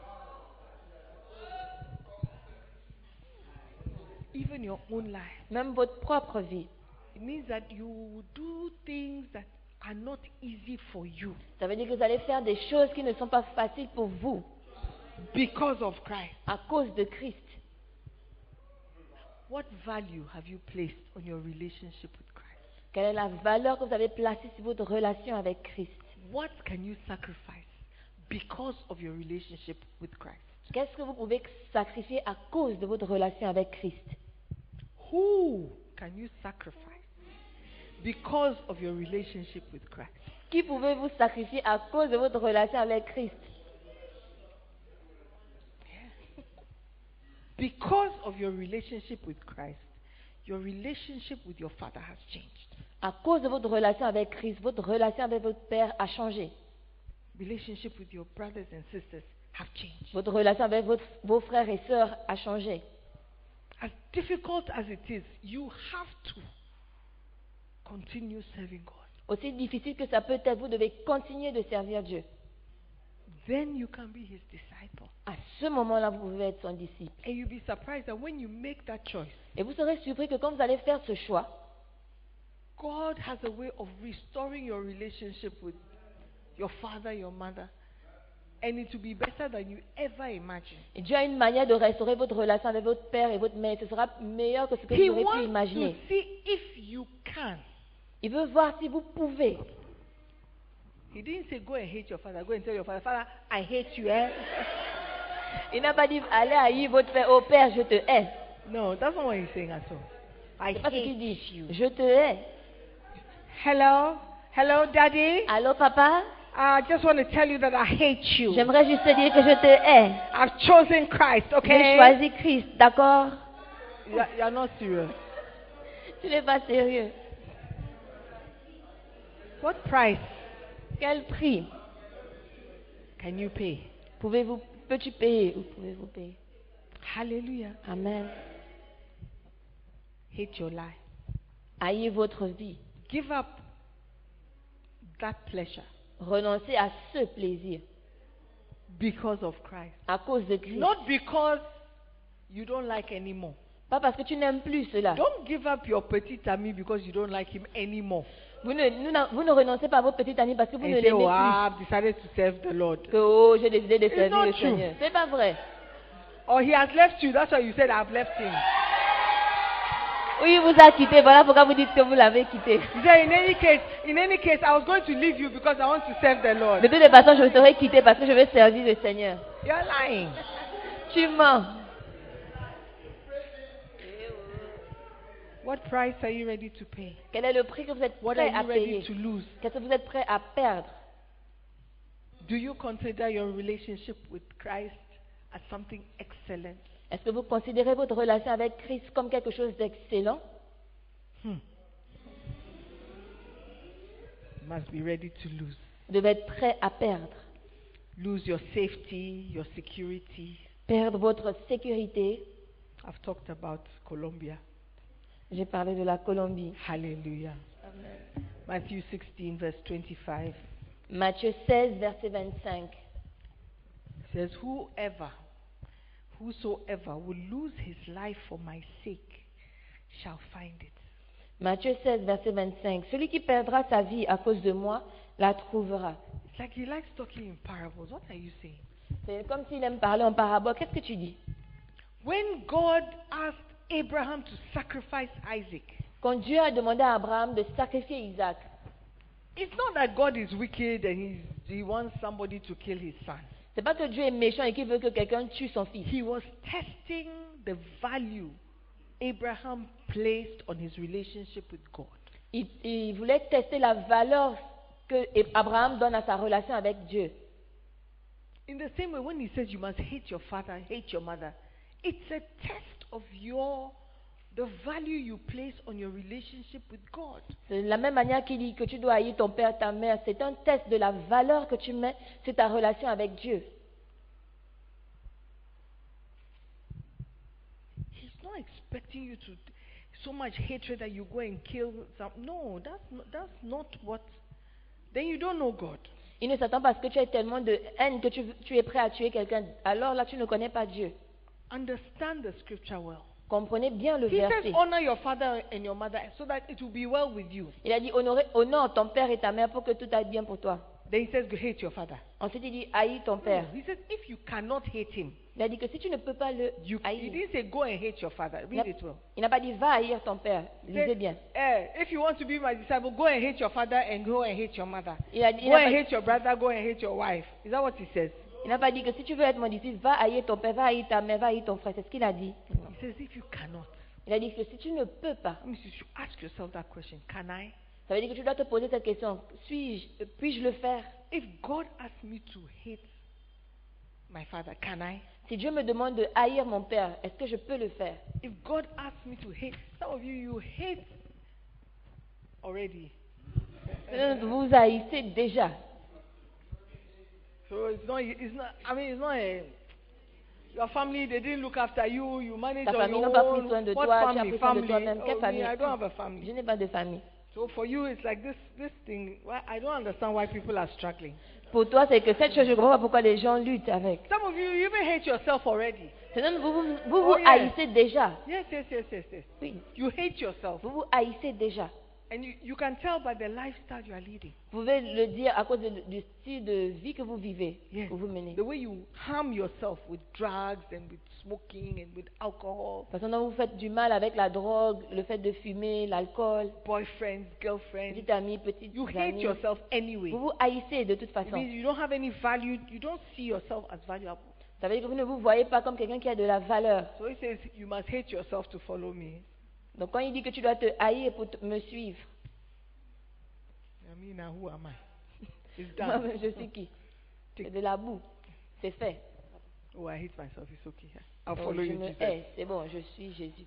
Even your own life. même votre propre vie, It means that you do things that are not easy for you ça veut dire que vous allez faire des choses qui ne sont pas faciles pour vous because of Christ. à cause de Christ. What value have you placed on your relationship with Christ? Quelle est la valeur que vous avez placée sur votre relation avec Christ? what can you sacrifice because of your relationship with Christ? Qu'est-ce que vous pouvez sacrifier à cause de votre relation avec Christ? Who can you sacrifice because of your relationship with Christ? Qui pouvez-vous sacrifier à cause de votre relation avec Christ? Because of your relationship with Christ, your relationship with your Father has changed. À cause de votre relation avec Christ, votre relation avec votre Père a changé. Relationship with your brothers and sisters have changed. Votre relation avec vos frères et sœurs a changé. As difficult as it is, you have to continue serving God. Aussi difficile que ça peut être, vous devez continuer de servir Dieu. Then you can be His disciple. À ce moment-là, vous pouvez être son disciple. And you'll be surprised that when you make that choice, Et vous serez surpris que quand vous allez faire ce choix, God has a way of restoring your relationship with your father, your mother, and it will be better than you ever imagined. et Dieu a une manière de restaurer votre relation avec votre Père et votre Mère. Ce sera meilleur que ce que He vous aurez pu wants to imaginer. see if you can. Il veut voir si vous pouvez. He didn't say go and hate your father. Go and tell your father, Father, I hate you. Eh? Il n'a pas dit allez haïr votre Père. Oh Père, je te hais. No, that's not what he's saying at all. I C'est pas ce qu'il hate dit. you. Je te hais. Hello, hello, Daddy. Allô papa? I just want to tell you that I hate you. J'aimerais juste te dire que je te hais. I've chosen Christ. J'ai Okay. choisi Christ, d'accord? You're not serious. Tu n'es pas sérieux. What price Quel prix can you pay? peux-tu payer ou pouvez-vous payer? Hallelujah. Amen. Hate your life. Haïr votre vie. Give up that pleasure Renoncez à ce plaisir because of Christ. à cause de Christ. Not because you don't like anymore. Pas parce que tu n'aimes plus cela. Don't give up your petit ami because you don't like him anymore. Vous ne renoncez pas à votre petite amie parce que vous ne And l'aimez say, oh, plus. I've decided to serve the Lord. Que oh, j'ai décidé de It's servir not le true. Seigneur. C'est pas vrai. Or he has left you. That's why you said, I've left him. Oui, il vous a quitté. Voilà pourquoi vous dites que vous l'avez quitté. He said, in any case, I was going to leave you because I want to serve the Lord. De toutes les façons, je serai quitté parce que je vais servir le Seigneur. You're lying. Tu mens. What price are you ready to pay? Quel est le prix que vous êtes What are prêt à you ready payer? to lose? Qu'est-ce que vous êtes prêt à perdre? Do you consider your relationship with Christ as something excellent? Est-ce que vous considérez votre relation avec Christ comme quelque chose d'excellent? You must be ready to lose. Vous devez être prêt à perdre. Lose your safety, your security. Perdre votre sécurité. I've talked about Colombia. J'ai parlé de la Colombie. Hallelujah. Matthew 16, verse 25. Matthieu 16, verset 25. It says, whosoever will lose his life for my sake shall find it. Matthieu 16, verset 25. Celui qui perdra sa vie à cause de moi la trouvera. It's like he likes talking in parables. What are you saying? C'est comme s'il aime parler en parabole. Qu'est-ce que tu dis? When God asked Abraham to sacrifice Isaac, Quand Dieu a demandé à Abraham de sacrifier Isaac, it's not that God is wicked and he wants somebody to kill his son. c'est pas que Dieu est méchant et qu'il veut que quelqu'un tue son fils. He was testing the value Abraham placed on his relationship with God. Il voulait tester la valeur que Abraham donne à sa relation avec Dieu. In the same way, when he says you must hate your father, hate your mother, it's a test of the value you place on your relationship with God. C'est de la même manière qu'il dit que tu dois haïr ton père, ta mère. C'est un test de la valeur que tu mets sur ta relation avec Dieu. He's not expecting you to so much hatred that you go and kill some. No, that's not what. Then you don't know God. Il ne s'attend pas à ce que tu aies tellement de haine que tu es prêt à tuer quelqu'un. Alors là, tu ne connais pas Dieu. Understand the scripture well. Comprenez bien le He says, verset. honor your father and your mother so that it will be well with you. Il a dit honore ton père et ta mère pour que tout aille bien pour toi. Then he says, hate your father. Ensuite, il dit haïs ton père. He says, if you cannot hate him, Il a dit que si tu ne peux pas le He haïr, didn't say go and hate your father. Read it well. il n'a pas dit va haïr ton père. He Lisez said, bien. if you want to be my disciple, go and hate your father and go and hate your mother. Il a dit- il Go n'a and pas- hate your brother, go and hate your wife. Is that what he says? Il n'a pas dit que si tu veux être mon disciple, va haïr ton père, va haïr ta mère, va haïr ton frère. C'est ce qu'il a dit. He says if you cannot. Il a dit que si tu ne peux pas, I mean, you should ask yourself that question. Can I? ça veut dire que tu dois te poser cette question. Puis-je le faire? If God asks me to hate my father, can I? Si Dieu me demande de haïr mon père, est-ce que je peux le faire? If God asks me to hate, some of you hate already. Vous haïssez déjà. So it's not, your family, they didn't look after you, you manage Ta on famille your n'a pas pris own. soin de What toi, tu as family? pris soin de Family? toi-même. Quelle Oh, famille? me, I don't have a Je family. n'ai pas de famille. So for you, it's like this thing. Why, I don't understand why people are struggling. Pour toi, c'est que cette chose, je ne comprends pas pourquoi les gens luttent avec. Some of you even hate yourself already. C'est-à-dire que vous Oh, yes. haïssez déjà. Yes. Oui. You hate yourself. Vous vous haïssez déjà. And you can tell by the lifestyle you are leading. Vous pouvez le dire à cause du style de vie que vous vivez, Yes. que vous menez. The way you harm yourself with drugs and with smoking and with alcohol, La façon dont vous faites du mal avec la drogue, le fait de fumer, l'alcool, boyfriends, girlfriends. petite amie, petite You hate amie. yourself anyway. Vous vous haïssez de toute It façon. means you don't have any value. You don't see yourself as valuable. Ça veut dire que vous ne vous voyez pas comme quelqu'un qui a de la valeur. So he says you must hate yourself to follow me. Donc quand il dit que tu dois te haïr pour me suivre, I mean, now who am I? It's moi-même, done. je suis qui? C'est de la boue. C'est fait. Oh, I hate myself. It's okay. I'll Donc, follow je you, me Jesus. hais. C'est bon, je suis Jésus.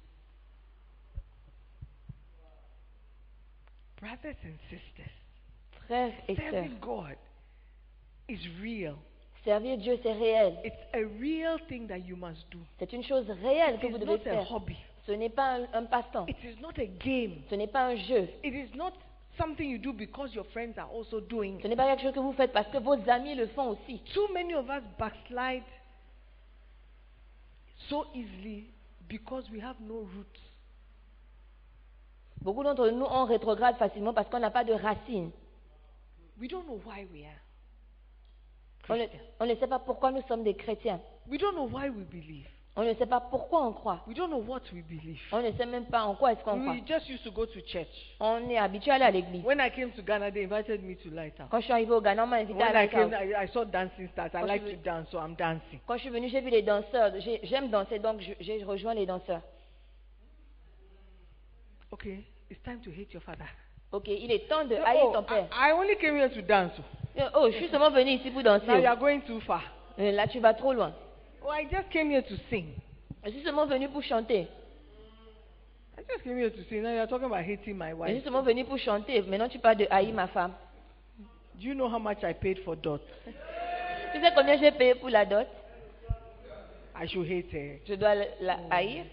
Brothers and sisters, Frères et sœurs, serving God is real. servir Dieu, c'est réel. It's a real thing that you must do. C'est une chose réelle que It vous is devez not a faire. hobby. Ce n'est pas un passe-temps. It is not a game. Ce n'est pas un jeu. It is not something you do because your friends are also doing. Ce n'est pas quelque chose que vous faites parce que vos amis le font aussi. Too many of us backslide so easily because we have no roots. Beaucoup d'entre nous, on rétrograde facilement parce qu'on n'a pas de racines. We don't know why we are On Christians. ne sait pas pourquoi nous sommes des chrétiens. We don't know why we believe. On ne sait pas pourquoi on croit. We don't know what we believe. On ne sait même pas en quoi est-ce qu'on croit. We just used to go to church. On est habitué à aller à l'église. When I came to Ghana, they invited me to Lighthouse. Quand je suis arrivé au Ghana, on m'a invité à When la I came, Lighthouse. I saw dancing stars. I Quand like je to veux- dance, so I'm dancing. Quand je suis venue, j'ai vu les danseurs. J'aime danser, donc j'ai rejoint les danseurs. Okay, it's time to hate your father. Ok, il est temps de haïr Oh, ton père. I only came here to dance. Oh, je suis seulement venu ici pour danser. Now you are going too far. Là, tu vas trop loin. Oh, I just came here to sing. Je suis seulement venu pour chanter. I just came here to sing. Now you are talking about hating my Je suis wife. seulement venu pour chanter. Maintenant, tu parles de haïr ma femme. Do you know how much I paid for Dot? Tu sais combien j'ai payé pour la dot? I should hate her. Je dois la haïr.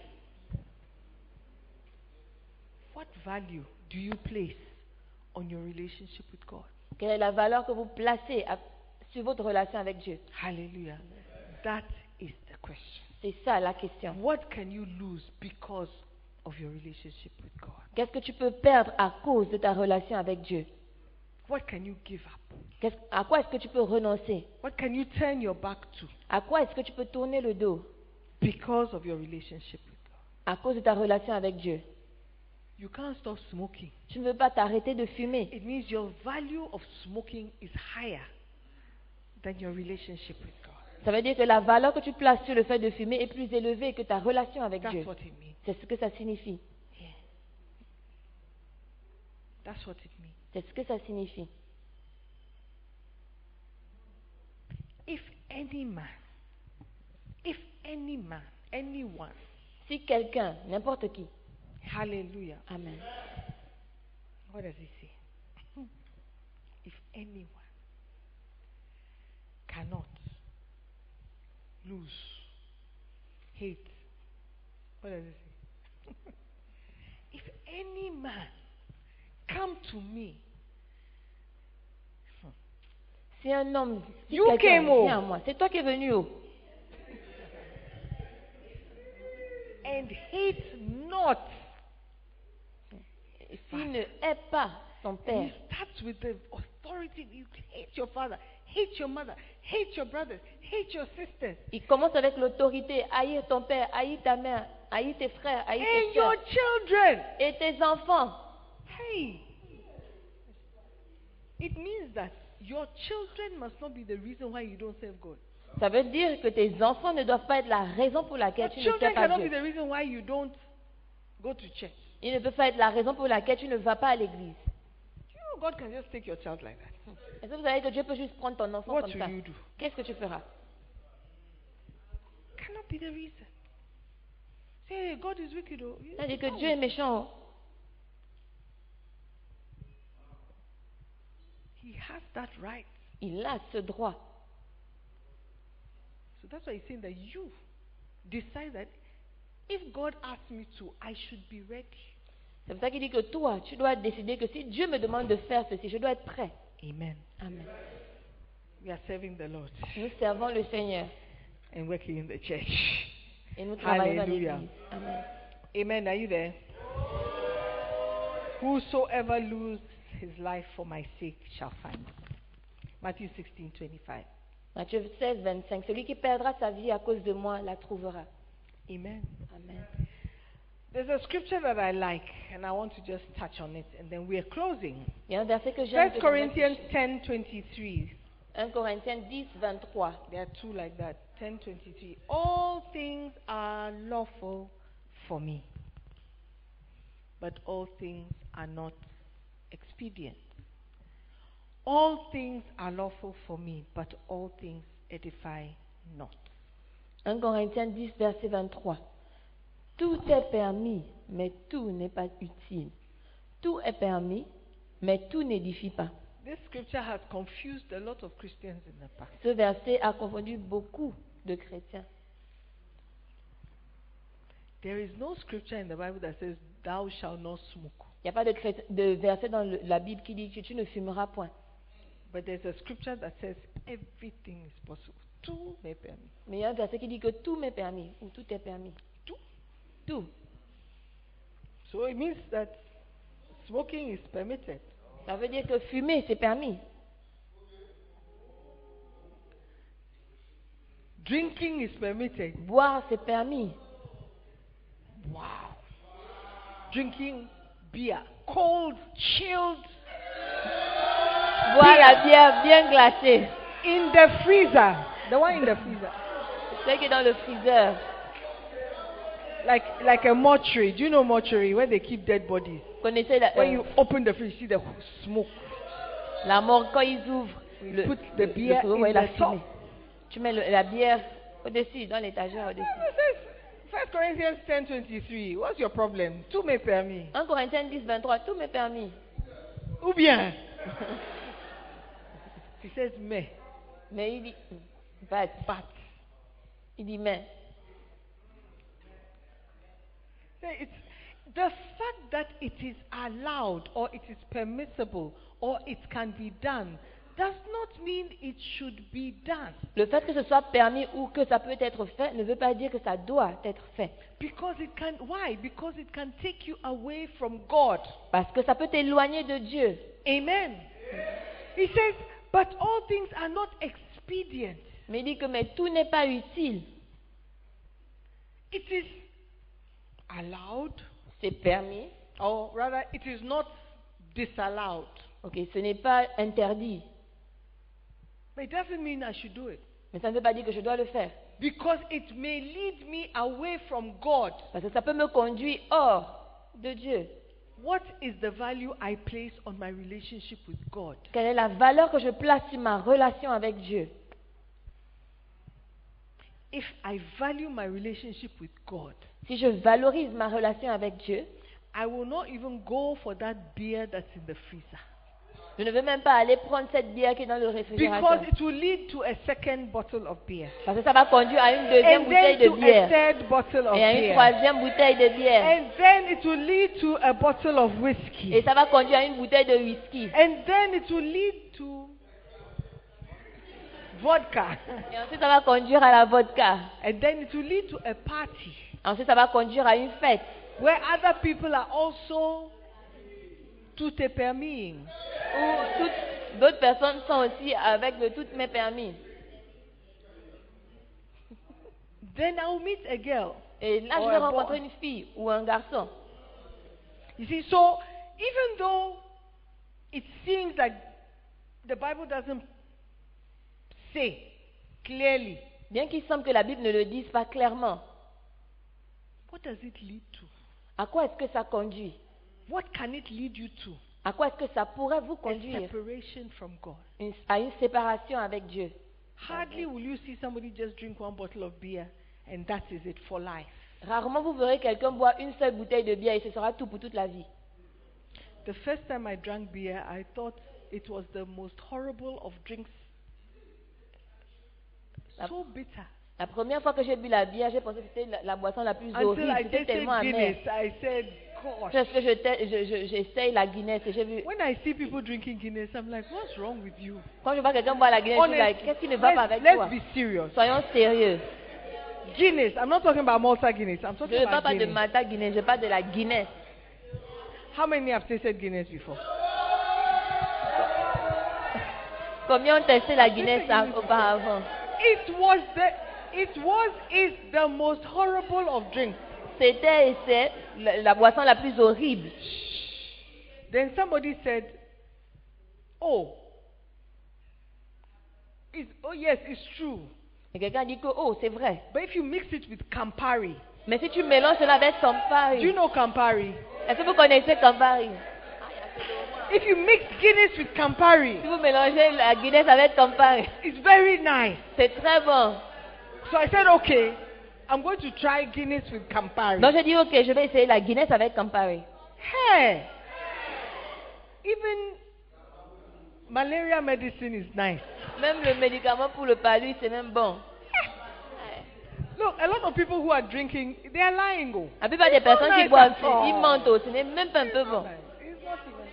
What value do you place on your relationship with God? Quelle est la valeur que vous placez sur votre relation avec Dieu? Hallelujah. That is the question. C'est ça la question. What can you lose because of your relationship with God? Qu'est-ce que tu peux perdre à cause de ta relation avec Dieu? What can you give up? À quoi est-ce que tu peux renoncer? What can you turn your back to À quoi est-ce que tu peux tourner le dos because of your relationship with God? à cause de ta relation avec Dieu? You can't stop smoking. Tu ne veux pas t'arrêter de fumer. It means your value of smoking is higher than your relationship with God. Ça veut dire que la valeur que tu places sur le fait de fumer est plus élevée que ta relation avec That's Dieu. what it means. C'est ce que ça signifie. That's what it means. C'est ce que ça signifie. If any man, anyone, Si quelqu'un, n'importe qui, hallelujah. Amen. What does he say? If anyone cannot lose, hate, what does it say? If any man come to me, Si un homme, si You quelqu'un came, oh. vient à moi, c'est toi qui es venu. Oh. and hate not, S'il ne hait pas son père, it starts with the authority. You hate your father, hate your mother, hate your brothers, hate your sisters. Il commence avec l'autorité. Haïr ton père, haïr ta mère, haïr tes frères, haïr And tes your soeurs children. et tes enfants. Hey. It means that your children must not be the reason why you don't serve God. Ça veut dire que tes enfants ne doivent pas être la raison pour laquelle Your tu ne children sers pas cannot be Dieu. the reason why you don't go to church. Ils ne peuvent pas être la raison pour laquelle tu ne vas pas à l'église. You know, God can just take your child like that. Est-ce que vous savez que Dieu peut juste prendre ton enfant What comme will ça? you do? Qu'est-ce que tu feras? Cannot be the reason. Say, hey, God is wicked. Oh. C'est-à-dire que Dieu est méchant. He has that right. Il a ce droit. So that's why he's saying that you decide that if God asks me to, I should be ready. C'est pour ça qu'il dit que toi, tu dois décider que si Dieu me demande de faire ceci, je dois être prêt. Amen. Amen. We are serving the Lord Nous servons le Seigneur and working in the church. et nous travaillons à Hallelujah. l'église. Amen. Amen. Are you there? Whosoever lose his life for my sake shall find it. Matthew 16:25. Matthieu 16, 25. Celui qui perdra sa vie à cause de moi la trouvera. Amen. Amen. There's a scripture that I like, and I want to just touch on it, and then we're closing. Il y a un verset que j'aime. 1 Corinthians 10:23. 1 Corinthiens 10, 23. There are two like that. 10:23. All things are lawful for me, but all things are not expedient. All things are lawful for me, but all things edify not. 1 Corinthiens 10, verset 23. Tout est permis, mais tout n'est pas utile. Tout est permis, mais tout n'édifie pas. This scripture has confused a lot of Christians in the past. Ce verset a confondu beaucoup de chrétiens. There is no scripture in the Bible that says, "Thou shalt not smoke." Il n'y a pas de verset dans la Bible qui dit que tu ne fumeras point. But there's a scripture that says everything is possible. Tout m'est permis. Mais il y a un verset qui dit que tout m'est permis, ou tout est permis. Tout. Tout. So it means that smoking is permitted. Ça veut dire que fumer, c'est permis. Drinking is permitted. Boire, c'est permis. Wow. Drinking beer, cold, chilled, Boire la bière bien glacée. in the freezer. The one in the freezer. C'est qui est dans le freezer. Like a mortuary. Do you know mortuary where they keep dead bodies? Connaissez When you open the fridge, you see the smoke. la mort quand ils ouvrent You put the beer frigo, in et la the top. fumée. Tu mets la bière au-dessus, dans l'étagère au-dessus. It says 1 Corinthians 10:23. What's your problem? Tout m'est permis. 1 Corinthiens 10, 23, tout m'est permis. Ou bien. He says mais. Mais il dit, but. But. Il dit, mais. It's the fact that it is allowed or it is permissible or it can be done does not mean it should be done. Le fait que ce soit permis ou que ça peut être fait ne veut pas dire que ça doit être fait. Because it can, why? Because it can take you away from God. Parce que ça peut t'éloigner de Dieu. Amen. He says, but all things are not expedient. Mais il dit que mais tout n'est pas utile. It is allowed, C'est permis. or rather, it is not disallowed. Ok, ce n'est pas interdit. But it doesn't mean I should do it. Mais ça ne veut pas dire que je dois le faire. Because it may lead me away from God. Parce que ça peut me conduire hors de Dieu. What is the value I place on my relationship with God? Quelle est la valeur que je place sur ma relation avec Dieu? If I value my relationship with God, Si je valorise ma relation avec Dieu, I will not even go for that beer that's in the freezer. je ne veux même pas aller prendre cette bière qui est dans le réfrigérateur. Because it will lead to a second bottle of beer. Parce que ça va conduire à une deuxième And bouteille then de to a bière. third bottle of Et à une beer. troisième bouteille de bière. And then it will lead to a bottle of whiskey. Et ça va conduire à une bouteille de whisky. And then it will lead to vodka. Et ensuite, ça va conduire à la vodka. And then it will lead to a party Ensuite, ça va conduire à une fête. where other people are also tout est permis. Où d'autres personnes sont aussi avec de toutes mes permis. then I'll meet a girl. Et là, Or je vais a boy. rencontrer une fille ou un garçon. You see, so even though it seems like the Bible doesn't say clearly, Bien qu'il semble que la Bible ne le dise pas clairement, what does it lead to? à quoi est-ce que ça conduit? What can it lead you to? À quoi est-ce que ça pourrait vous A conduire? separation from God. À une séparation avec Dieu. Hardly will you see somebody just drink one bottle of beer and that is it for life. Rarement vous verrez quelqu'un boire une seule bouteille de bière et ce sera tout pour toute la vie. The first time I drank beer, I thought it was the most horrible of drinks. So bitter. La première fois que j'ai bu la bière, j'ai pensé que c'était la boisson la plus Until horrible. I C'était tasted tellement amer. Guinness, I said, gosh. Parce que j'essaye la Guinness et j'ai vu. When I see people drinking Guinness, I'm like, what's wrong with you? Quand je vois quelqu'un boire la Guinness, je suis like, qu'est-ce qui ne va pas avec let's toi? be serious. Soyons sérieux. Guinness, I'm not talking about Malta Guinness. I'm Je talking ne parle about pas de Guinness. Malta Guinness, je parle de la Guinness. How many have tasted Guinness before? Combien ont testé la Guinness auparavant? Is the most horrible of drinks. C'était et c'est la boisson la plus horrible. Then somebody said, oh yes, it's true. Et quelqu'un dit que, oh, c'est vrai. But if you mix it with Campari, Mais si tu mélanges cela avec do you Campari, know Campari? est-ce que vous connaissez Campari? If you mix Guinness with Campari, Si vous mélangez la Guinness avec Campari, it's very nice. c'est très bon. So I said, okay, I'm going to try Guinness with Campari. Donc je dis, ok, je vais essayer la Guinness avec Campari. Hey, even malaria medicine is nice. Même le médicament pour le palu, c'est même bon. Look, a lot of people who are drinking, they are lying. Oh. La plupart des It's not personnes qui nice boivent, at all. ils mentent, oh, ce n'est même pas un peu bon. It's not even.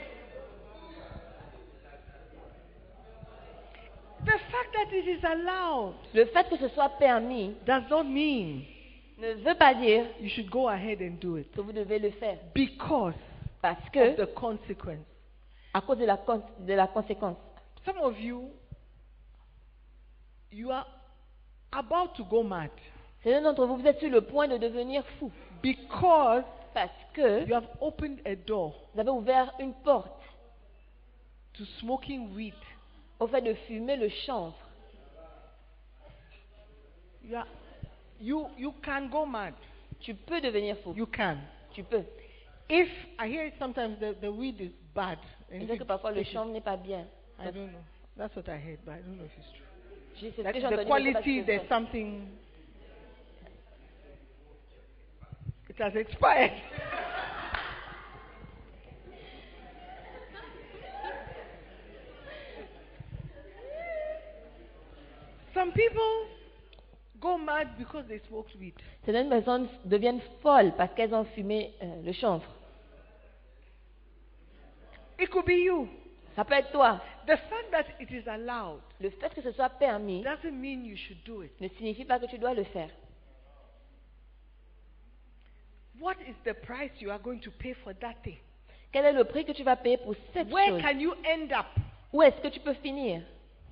The fact that it is allowed Le fait que ce soit permis does not mean ne veut pas dire you should go ahead and do it que vous devez le faire. because Parce of que, the consequence. à cause de la conséquence. Some of you are about to go mad Certains d'entre vous, vous êtes sur le point de devenir fou. because Parce que you have opened a door vous avez ouvert une porte to smoking weed. au fait de fumer le chanvre. You can go mad. Tu peux devenir fou. You can. Tu peux. If I hear it sometimes the weed is bad. Je And sais you que parfois le take it. chanvre n'est pas bien. I don't know. That's what I heard, but I don't know if it's true. C'est ce Like que j'ai the entendu, mais je sais pas si quality, c'est there's vrai. something. It has expired. Some people go mad because they smoked weed. Certaines personnes deviennent folles parce qu'elles ont fumé le chanvre. It could be you. Ça peut être toi. The fact that it is allowed Le fait que ce soit permis doesn't mean you should do it. ne signifie pas que tu dois le faire. What is the price you are going to pay for that thing? Quel est le prix que tu vas payer pour cette Where chose? can you end up? Où est-ce que tu peux finir?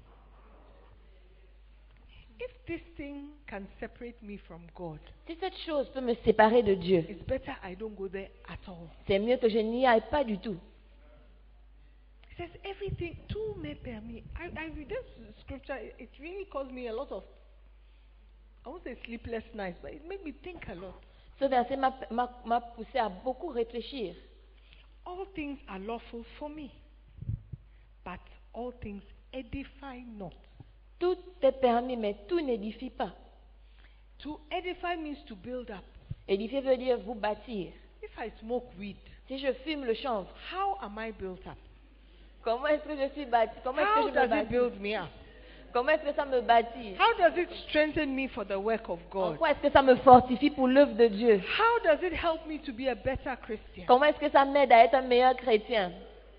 If this thing can separate me from God, Si cette chose peut me séparer de Dieu, it's better I don't go there at all. c'est mieux que je n'y aille pas du tout. It says everything, tout m'est permis. I read this scripture, it really caused me a lot of, I won't say sleepless nights, but it made me think a lot. Ce verset m'a poussé à beaucoup réfléchir. All things are lawful for me, but all things edify not. Tout est permis, mais tout n'édifie pas. To edify means to build up. Édifier veut dire vous bâtir. If I smoke weed, Si je fume le chanvre, how am I built up? comment est-ce que je suis bâti? Comment est-ce How que je me does it bâtis? build me up? Comment est-ce que ça me bâtit? How does it strengthen me for the work of En God? quoi est-ce que ça me fortifie pour l'œuvre de Dieu? How does it help me to be a better Christian? Comment est-ce que ça m'aide à être un meilleur chrétien?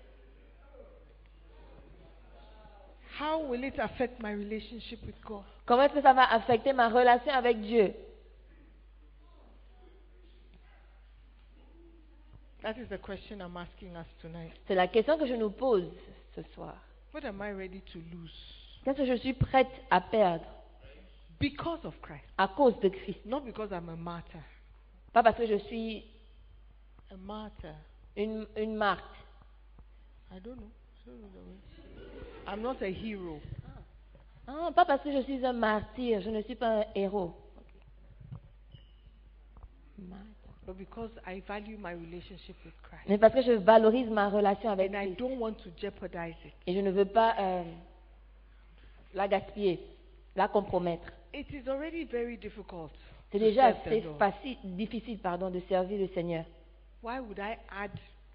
How will it affect my relationship with God? Comment est-ce que ça va affecter ma relation avec Dieu? That is the question I'm asking us tonight. C'est la question que je nous pose ce soir. What am I ready to lose Qu'est-ce que je suis prête à perdre Because of Christ. À cause de Christ. Not because I'm a martyr. Pas parce que je suis A martyr. une martyre. I don't know. the word. I'm not a hero. Ah, pas parce que je suis un martyr, je ne suis pas un héros. Martyr. But because I value my relationship with Christ. Mais parce que je valorise ma relation avec And I Christ. don't want to jeopardize it. Et je ne veux pas la gaspiller, la compromettre. It is already very difficult. C'est to déjà serve the assez Lord. difficile de servir le Seigneur. Why would I add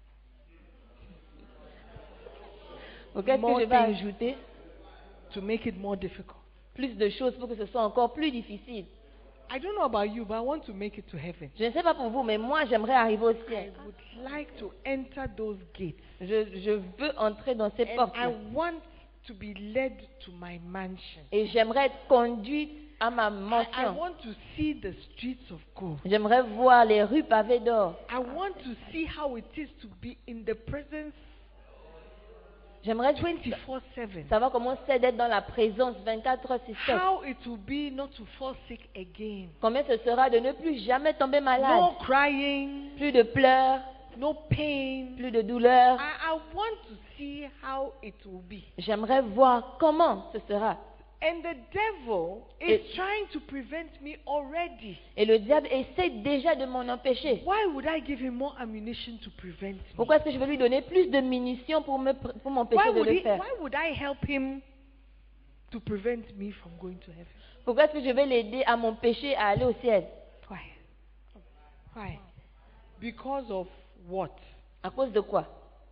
Qu'est-ce more que je vais things ajouter? to make it more difficult? Plus de choses pour que ce soit encore plus difficile. I don't know about you, but I want to make it to heaven. Je ne sais pas pour vous, mais moi j'aimerais arriver au I ciel. would like to enter those gates. Je veux entrer dans ces And portes. I want to be led to my mansion. Et j'aimerais être conduite à ma I mansion. want to see the streets of gold. J'aimerais voir les rues pavées d'or. I want to see how it is to be in the presence J'aimerais 24/7. savoir comment c'est d'être dans la présence 24 heures sur 7. How it will be not to fall sick again. Combien ce sera de ne plus jamais tomber malade. No crying, Plus de pleurs, no pain. plus de douleurs. I want to see how it will be. J'aimerais voir comment ce sera. And the devil is trying to prevent me already. Et le diable essaie déjà de m'en empêcher. Why would I give him more ammunition to prevent me? Pourquoi est-ce que je vais lui donner plus de munitions pour m'empêcher de le faire? Why would I help him to prevent me from going to heaven? Pourquoi est-ce que je vais l'aider à m'empêcher à aller au ciel? Why? Why? Because of what? À cause de quoi?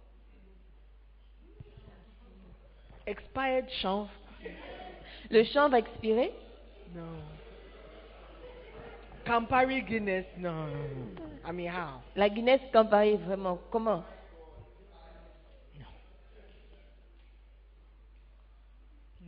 Expired change? Le champ va expirer? No. Campari Guinness? No. I mean, how? La Guinness Campari, vraiment, comment? No.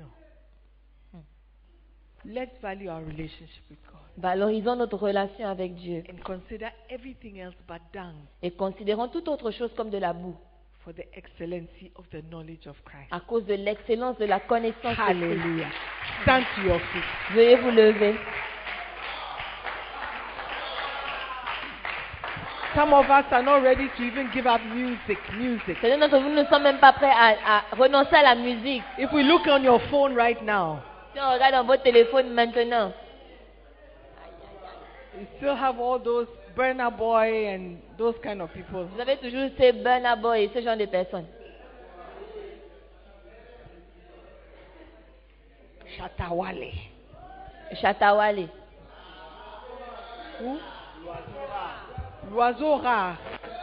Let's value our relationship with God Valorisons notre relation avec Dieu and consider everything else but dung et considérons toute autre chose comme de la boue for the excellency of the knowledge of Christ. à cause de l'excellence de la connaissance de Christ. Hallelujah. Stand to your feet. Veuillez vous lever. Some of us are not ready to even give up music. Certains d'entre vous ne sont même pas prêts à renoncer à la musique. If we look on your phone right now, Si on regarde dans votre téléphone maintenant, you still have all those Burna Boy and those kind of people. vous avez toujours ces Burna Boy et ce genre de personnes. Shatawale. Chatawale. Who? L'oiseau rare.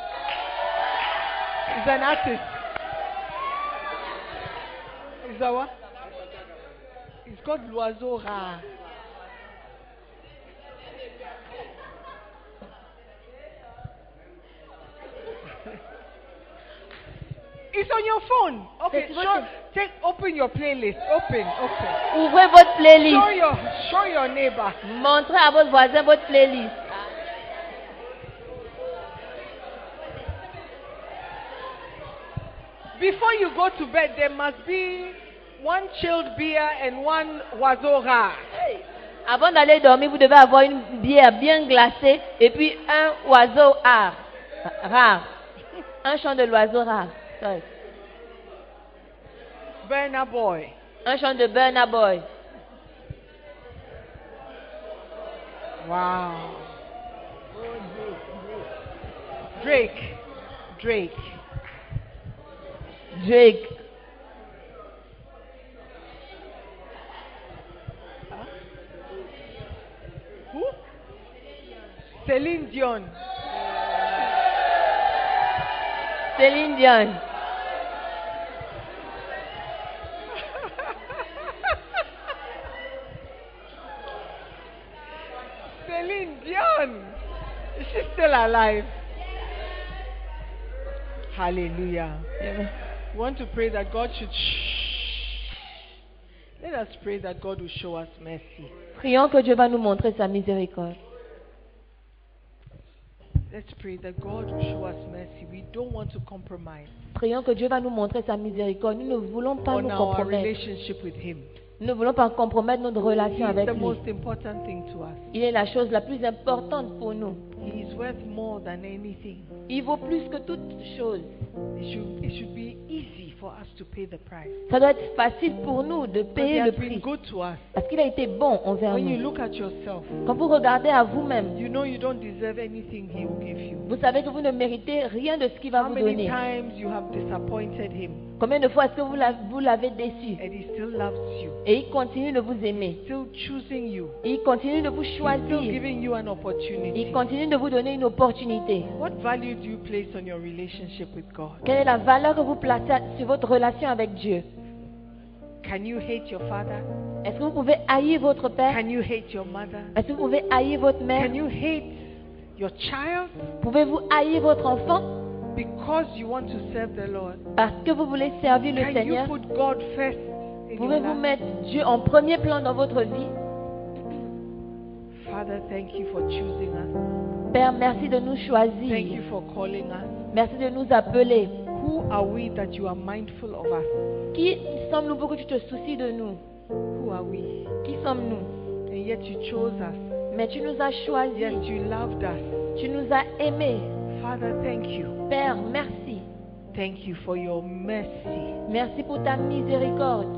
He's an artist. Is that what? It's called l'oiseau rare. It's on your phone. Okay, C'est votre- open your playlist. Open. Ouvrez votre playlist. Show your neighbor. Montrez à votre voisin votre playlist. Before you go to bed, there must be one chilled beer and one oiseau rare. Avant d'aller dormir, vous devez avoir une bière bien glacée et puis un oiseau rare. Un chant de l'oiseau rare. Sorry. Burna Boy. Un chant de Burna Boy. Wow. Drake. Drake. Who? Celine Dion. Céline Dion. Celine Dion. Is she still alive? Hallelujah. We want to pray that God should let us pray that God will show us mercy. Prions que Dieu va nous montrer sa miséricorde. Let's pray that God will show us mercy. We don't want to compromise Prions que Dieu va nous montrer sa miséricorde. Nous ne voulons pas on nous our compromettre relationship with Him. Nous ne voulons pas compromettre notre He relation is avec the lui. most important thing to us. Il est la chose la plus importante pour nous. He is worth more than anything. Il vaut plus que toute chose. It should be easy for us to pay the price. Ça doit être facile pour nous de But he payer has le been prix. good to us. Parce qu'il a été bon envers When you nous. look at yourself, Quand vous regardez à vous-même, you know you don't deserve anything he will give you. vous savez que vous ne méritez rien de ce qu'il va How vous many donner. times you have disappointed him Combien de fois est-ce que vous l'avez déçu? and he still loves you, Et il continue de vous aimer. still choosing you, Il continue de vous he's still choisir. giving you an opportunity. Il continue de vous donner une opportunité. What value do you place on your relationship with God? Quelle est la valeur que vous placez sur votre relation avec Dieu? Can you hate your father? Est-ce que vous pouvez haïr votre père? Can you hate your mother? Est-ce que vous pouvez haïr votre mère? Can you hate your child Pouvez-vous haïr votre enfant because you want to serve the Lord? parce que vous voulez servir le Can you Seigneur? put God first in your Pouvez-vous life? mettre Dieu en premier plan dans votre vie? Father, thank you for choosing us. Père, merci de nous Thank choisir. you for calling us. Merci de nous appeler. Who are we that you are mindful of us? Qui sommes-nous pour que tu te soucies de nous? Who are we? Qui sommes-nous? And yet you chose us. Mais tu nous as choisis. Yes, you loved us. Tu nous as aimés. Father, thank you. Père, merci. Thank you for your mercy. Merci pour ta miséricorde.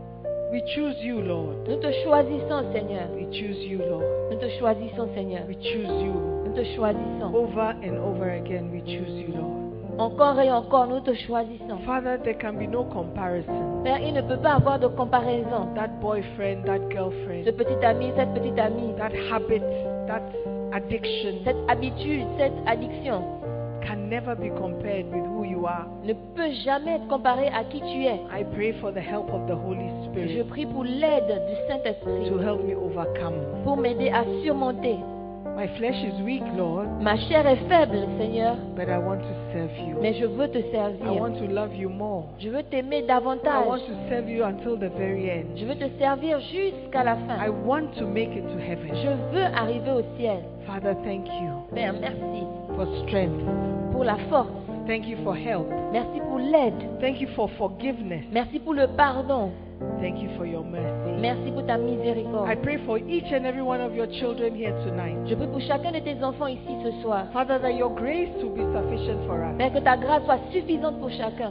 We choose you, Lord. Nous te choisissons, Seigneur. We choose you, Lord. Nous te choisissons, Seigneur. We choose you. Nous te choisissons. Over and over again, we choose you, Lord. Encore et encore, nous te choisissons. Father, there can be no comparison. Père, il ne peut pas avoir de comparaison. That boyfriend, that Ce girlfriend, petit ami, cette petite amie, that habit, that addiction cette habitude, cette addiction can never be compared with who you are. ne peut jamais être comparée à qui tu es. I pray for the help of the Holy Je Spirit prie pour l'aide du Saint-Esprit to help me overcome. pour m'aider à surmonter. My flesh is weak, Lord, Ma chair est faible, Seigneur, but I want to serve you. mais je veux te I servir. want to love you more. Je veux t'aimer I davantage. want to serve you until the very end. Je veux te servir jusqu'à la I fin. want to make it to heaven. Je veux arriver au ciel. Father, thank you Père, merci for strength. pour la force. Thank you for help. Merci pour l'aide. Thank you for forgiveness. Merci pour le pardon. Thank you for your mercy. Merci pour ta I miséricorde. pray for each and every one of your children here tonight. Je prie pour chacun de tes enfants ici ce soir. Father, that your grace will be sufficient for us. Père, que ta grâce soit suffisante pour chacun.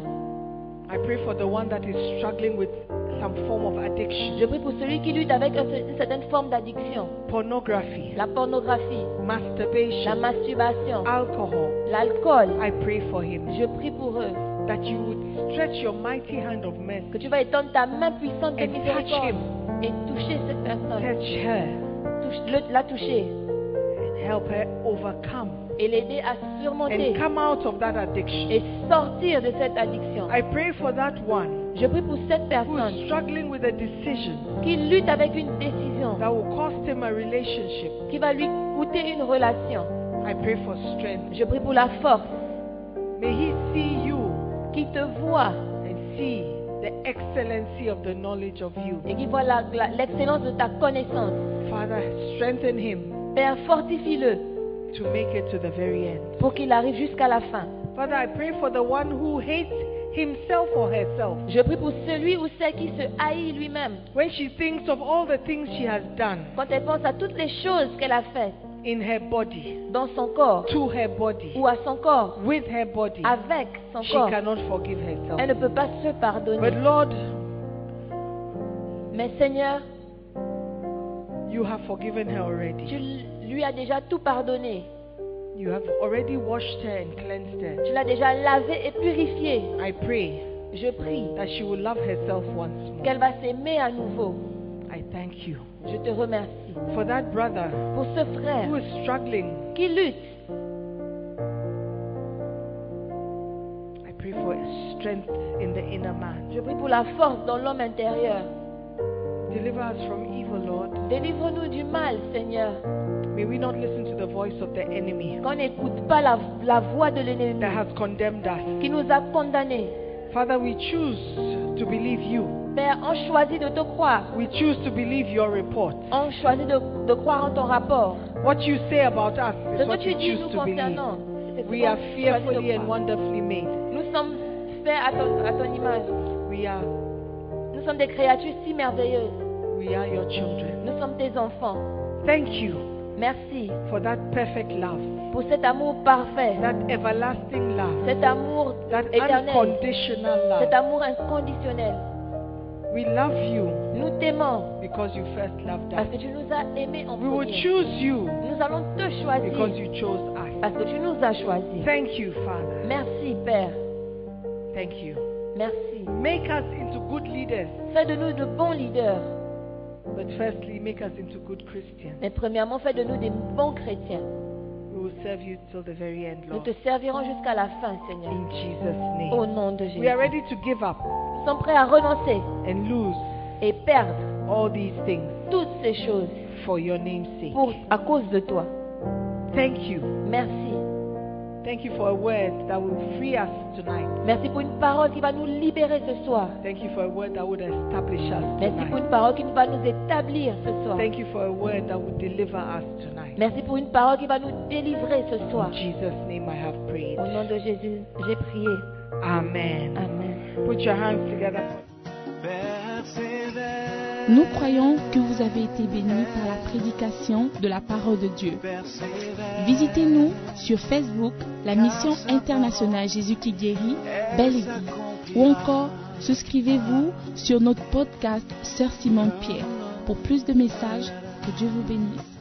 I pray for the one that is struggling with some form of addiction, Je prie pour celui qui lutte avec une certaine forme d'addiction. pornography, La pornographie, la masturbation, masturbation, alcohol. l'alcool. I pray for him Je prie pour eux. that you would stretch your mighty hand of Que mercy, tu vas étendre ta main puissante de And touch miséricorde him. et toucher cette personne. touch her, La toucher and help her overcome et l'aider à surmonter and come out of that addiction. et sortir de cette addiction. I pray for that one Je prie pour cette who personne is struggling with a decision qui lutte avec une décision that will cost him a relationship. qui va lui coûter une relation. I pray for strength. Je prie pour la force, May he see you qui te voit and see the excellency of the knowledge of you. et qui voit l'excellence de ta connaissance. Father, strengthen him Père, fortifie-le to make it to the very end. pour qu'il arrive jusqu'à la fin. Father, I pray for the one who hates himself or herself. Je prie pour celui ou celle qui se haït lui-même When she thinks of all the things she has done quand elle pense à toutes les choses qu'elle a faites in her body, dans son corps to her body, ou à son corps, with her body, avec son she corps. cannot forgive Elle herself. ne peut pas se pardonner. But Lord, Mais Seigneur, you have forgiven her already. tu lui as déjà tout pardonné. You have already washed her and cleansed her. Tu l'as déjà lavé et purifié. I pray Je prie that she will love herself once more. qu'elle va s'aimer à nouveau. I thank you Je te remercie for that brother pour ce frère who is struggling. qui lutte. I pray for strength in the inner man. Je prie pour la force dans l'homme intérieur. Deliver us from evil, Lord. Délivre-nous du mal, Seigneur. May we not listen to the voice of the enemy Qu'on n'écoute pas la voix de l'ennemi that has condemned us. qui nous a condamnés. Father, we choose to believe you. Père, on choisit de te croire. We choose to believe your report. On choisit de croire en ton rapport. What you say about us Ce is que what tu we dis choose nous to believe. concernant, c'est ce We qu'on are choisit de fearfully and croire. wonderfully made. Nous sommes faits à ton image. We are Nous Nous sommes des créatures si merveilleuses. We are your children. Nous sommes tes enfants. Thank you Merci for that perfect love, pour cet amour parfait, that everlasting love, cet amour that éternel, unconditional cet love. amour inconditionnel. We love you Nous t'aimons because you first loved parce us. que tu nous as aimés en We will premier. choose you Nous allons te because choisir you chose us. parce que tu nous as choisis. Thank you, Father. Merci Père. Thank you. Merci. Make us into good leaders, Fais de nous de bons leaders. but firstly, make us into good Christians. Mais premièrement, fais de nous des bons chrétiens. We will serve you till the very end, Nous Lord. te servirons jusqu'à la fin, Seigneur. In Jesus' Au name. nom de Jésus. We are ready to give up Nous sommes prêts à renoncer and lose et perdre all these things toutes ces choses for your name's sake. à cause de toi. Thank you. Merci. Thank you for a word that will free us tonight. Merci pour une parole qui va nous libérer ce soir. Thank you for a word that would establish us Merci pour tonight. une parole qui va nous établir ce soir. Thank you for a word that will deliver us tonight. Merci pour une parole qui va nous délivrer ce soir. In Jesus' name I have prayed. Au nom de Jésus, j'ai prié. Amen. Amen. Put your hands together. Persévère, Nous croyons que vous avez été bénis par la prédication de la parole de Dieu. persévère. Visitez-nous sur Facebook, la mission internationale Jésus qui guérit, Belle Église. Ou encore, souscrivez-vous sur notre podcast Sœur Simone Pierre. Pour plus de messages, que Dieu vous bénisse.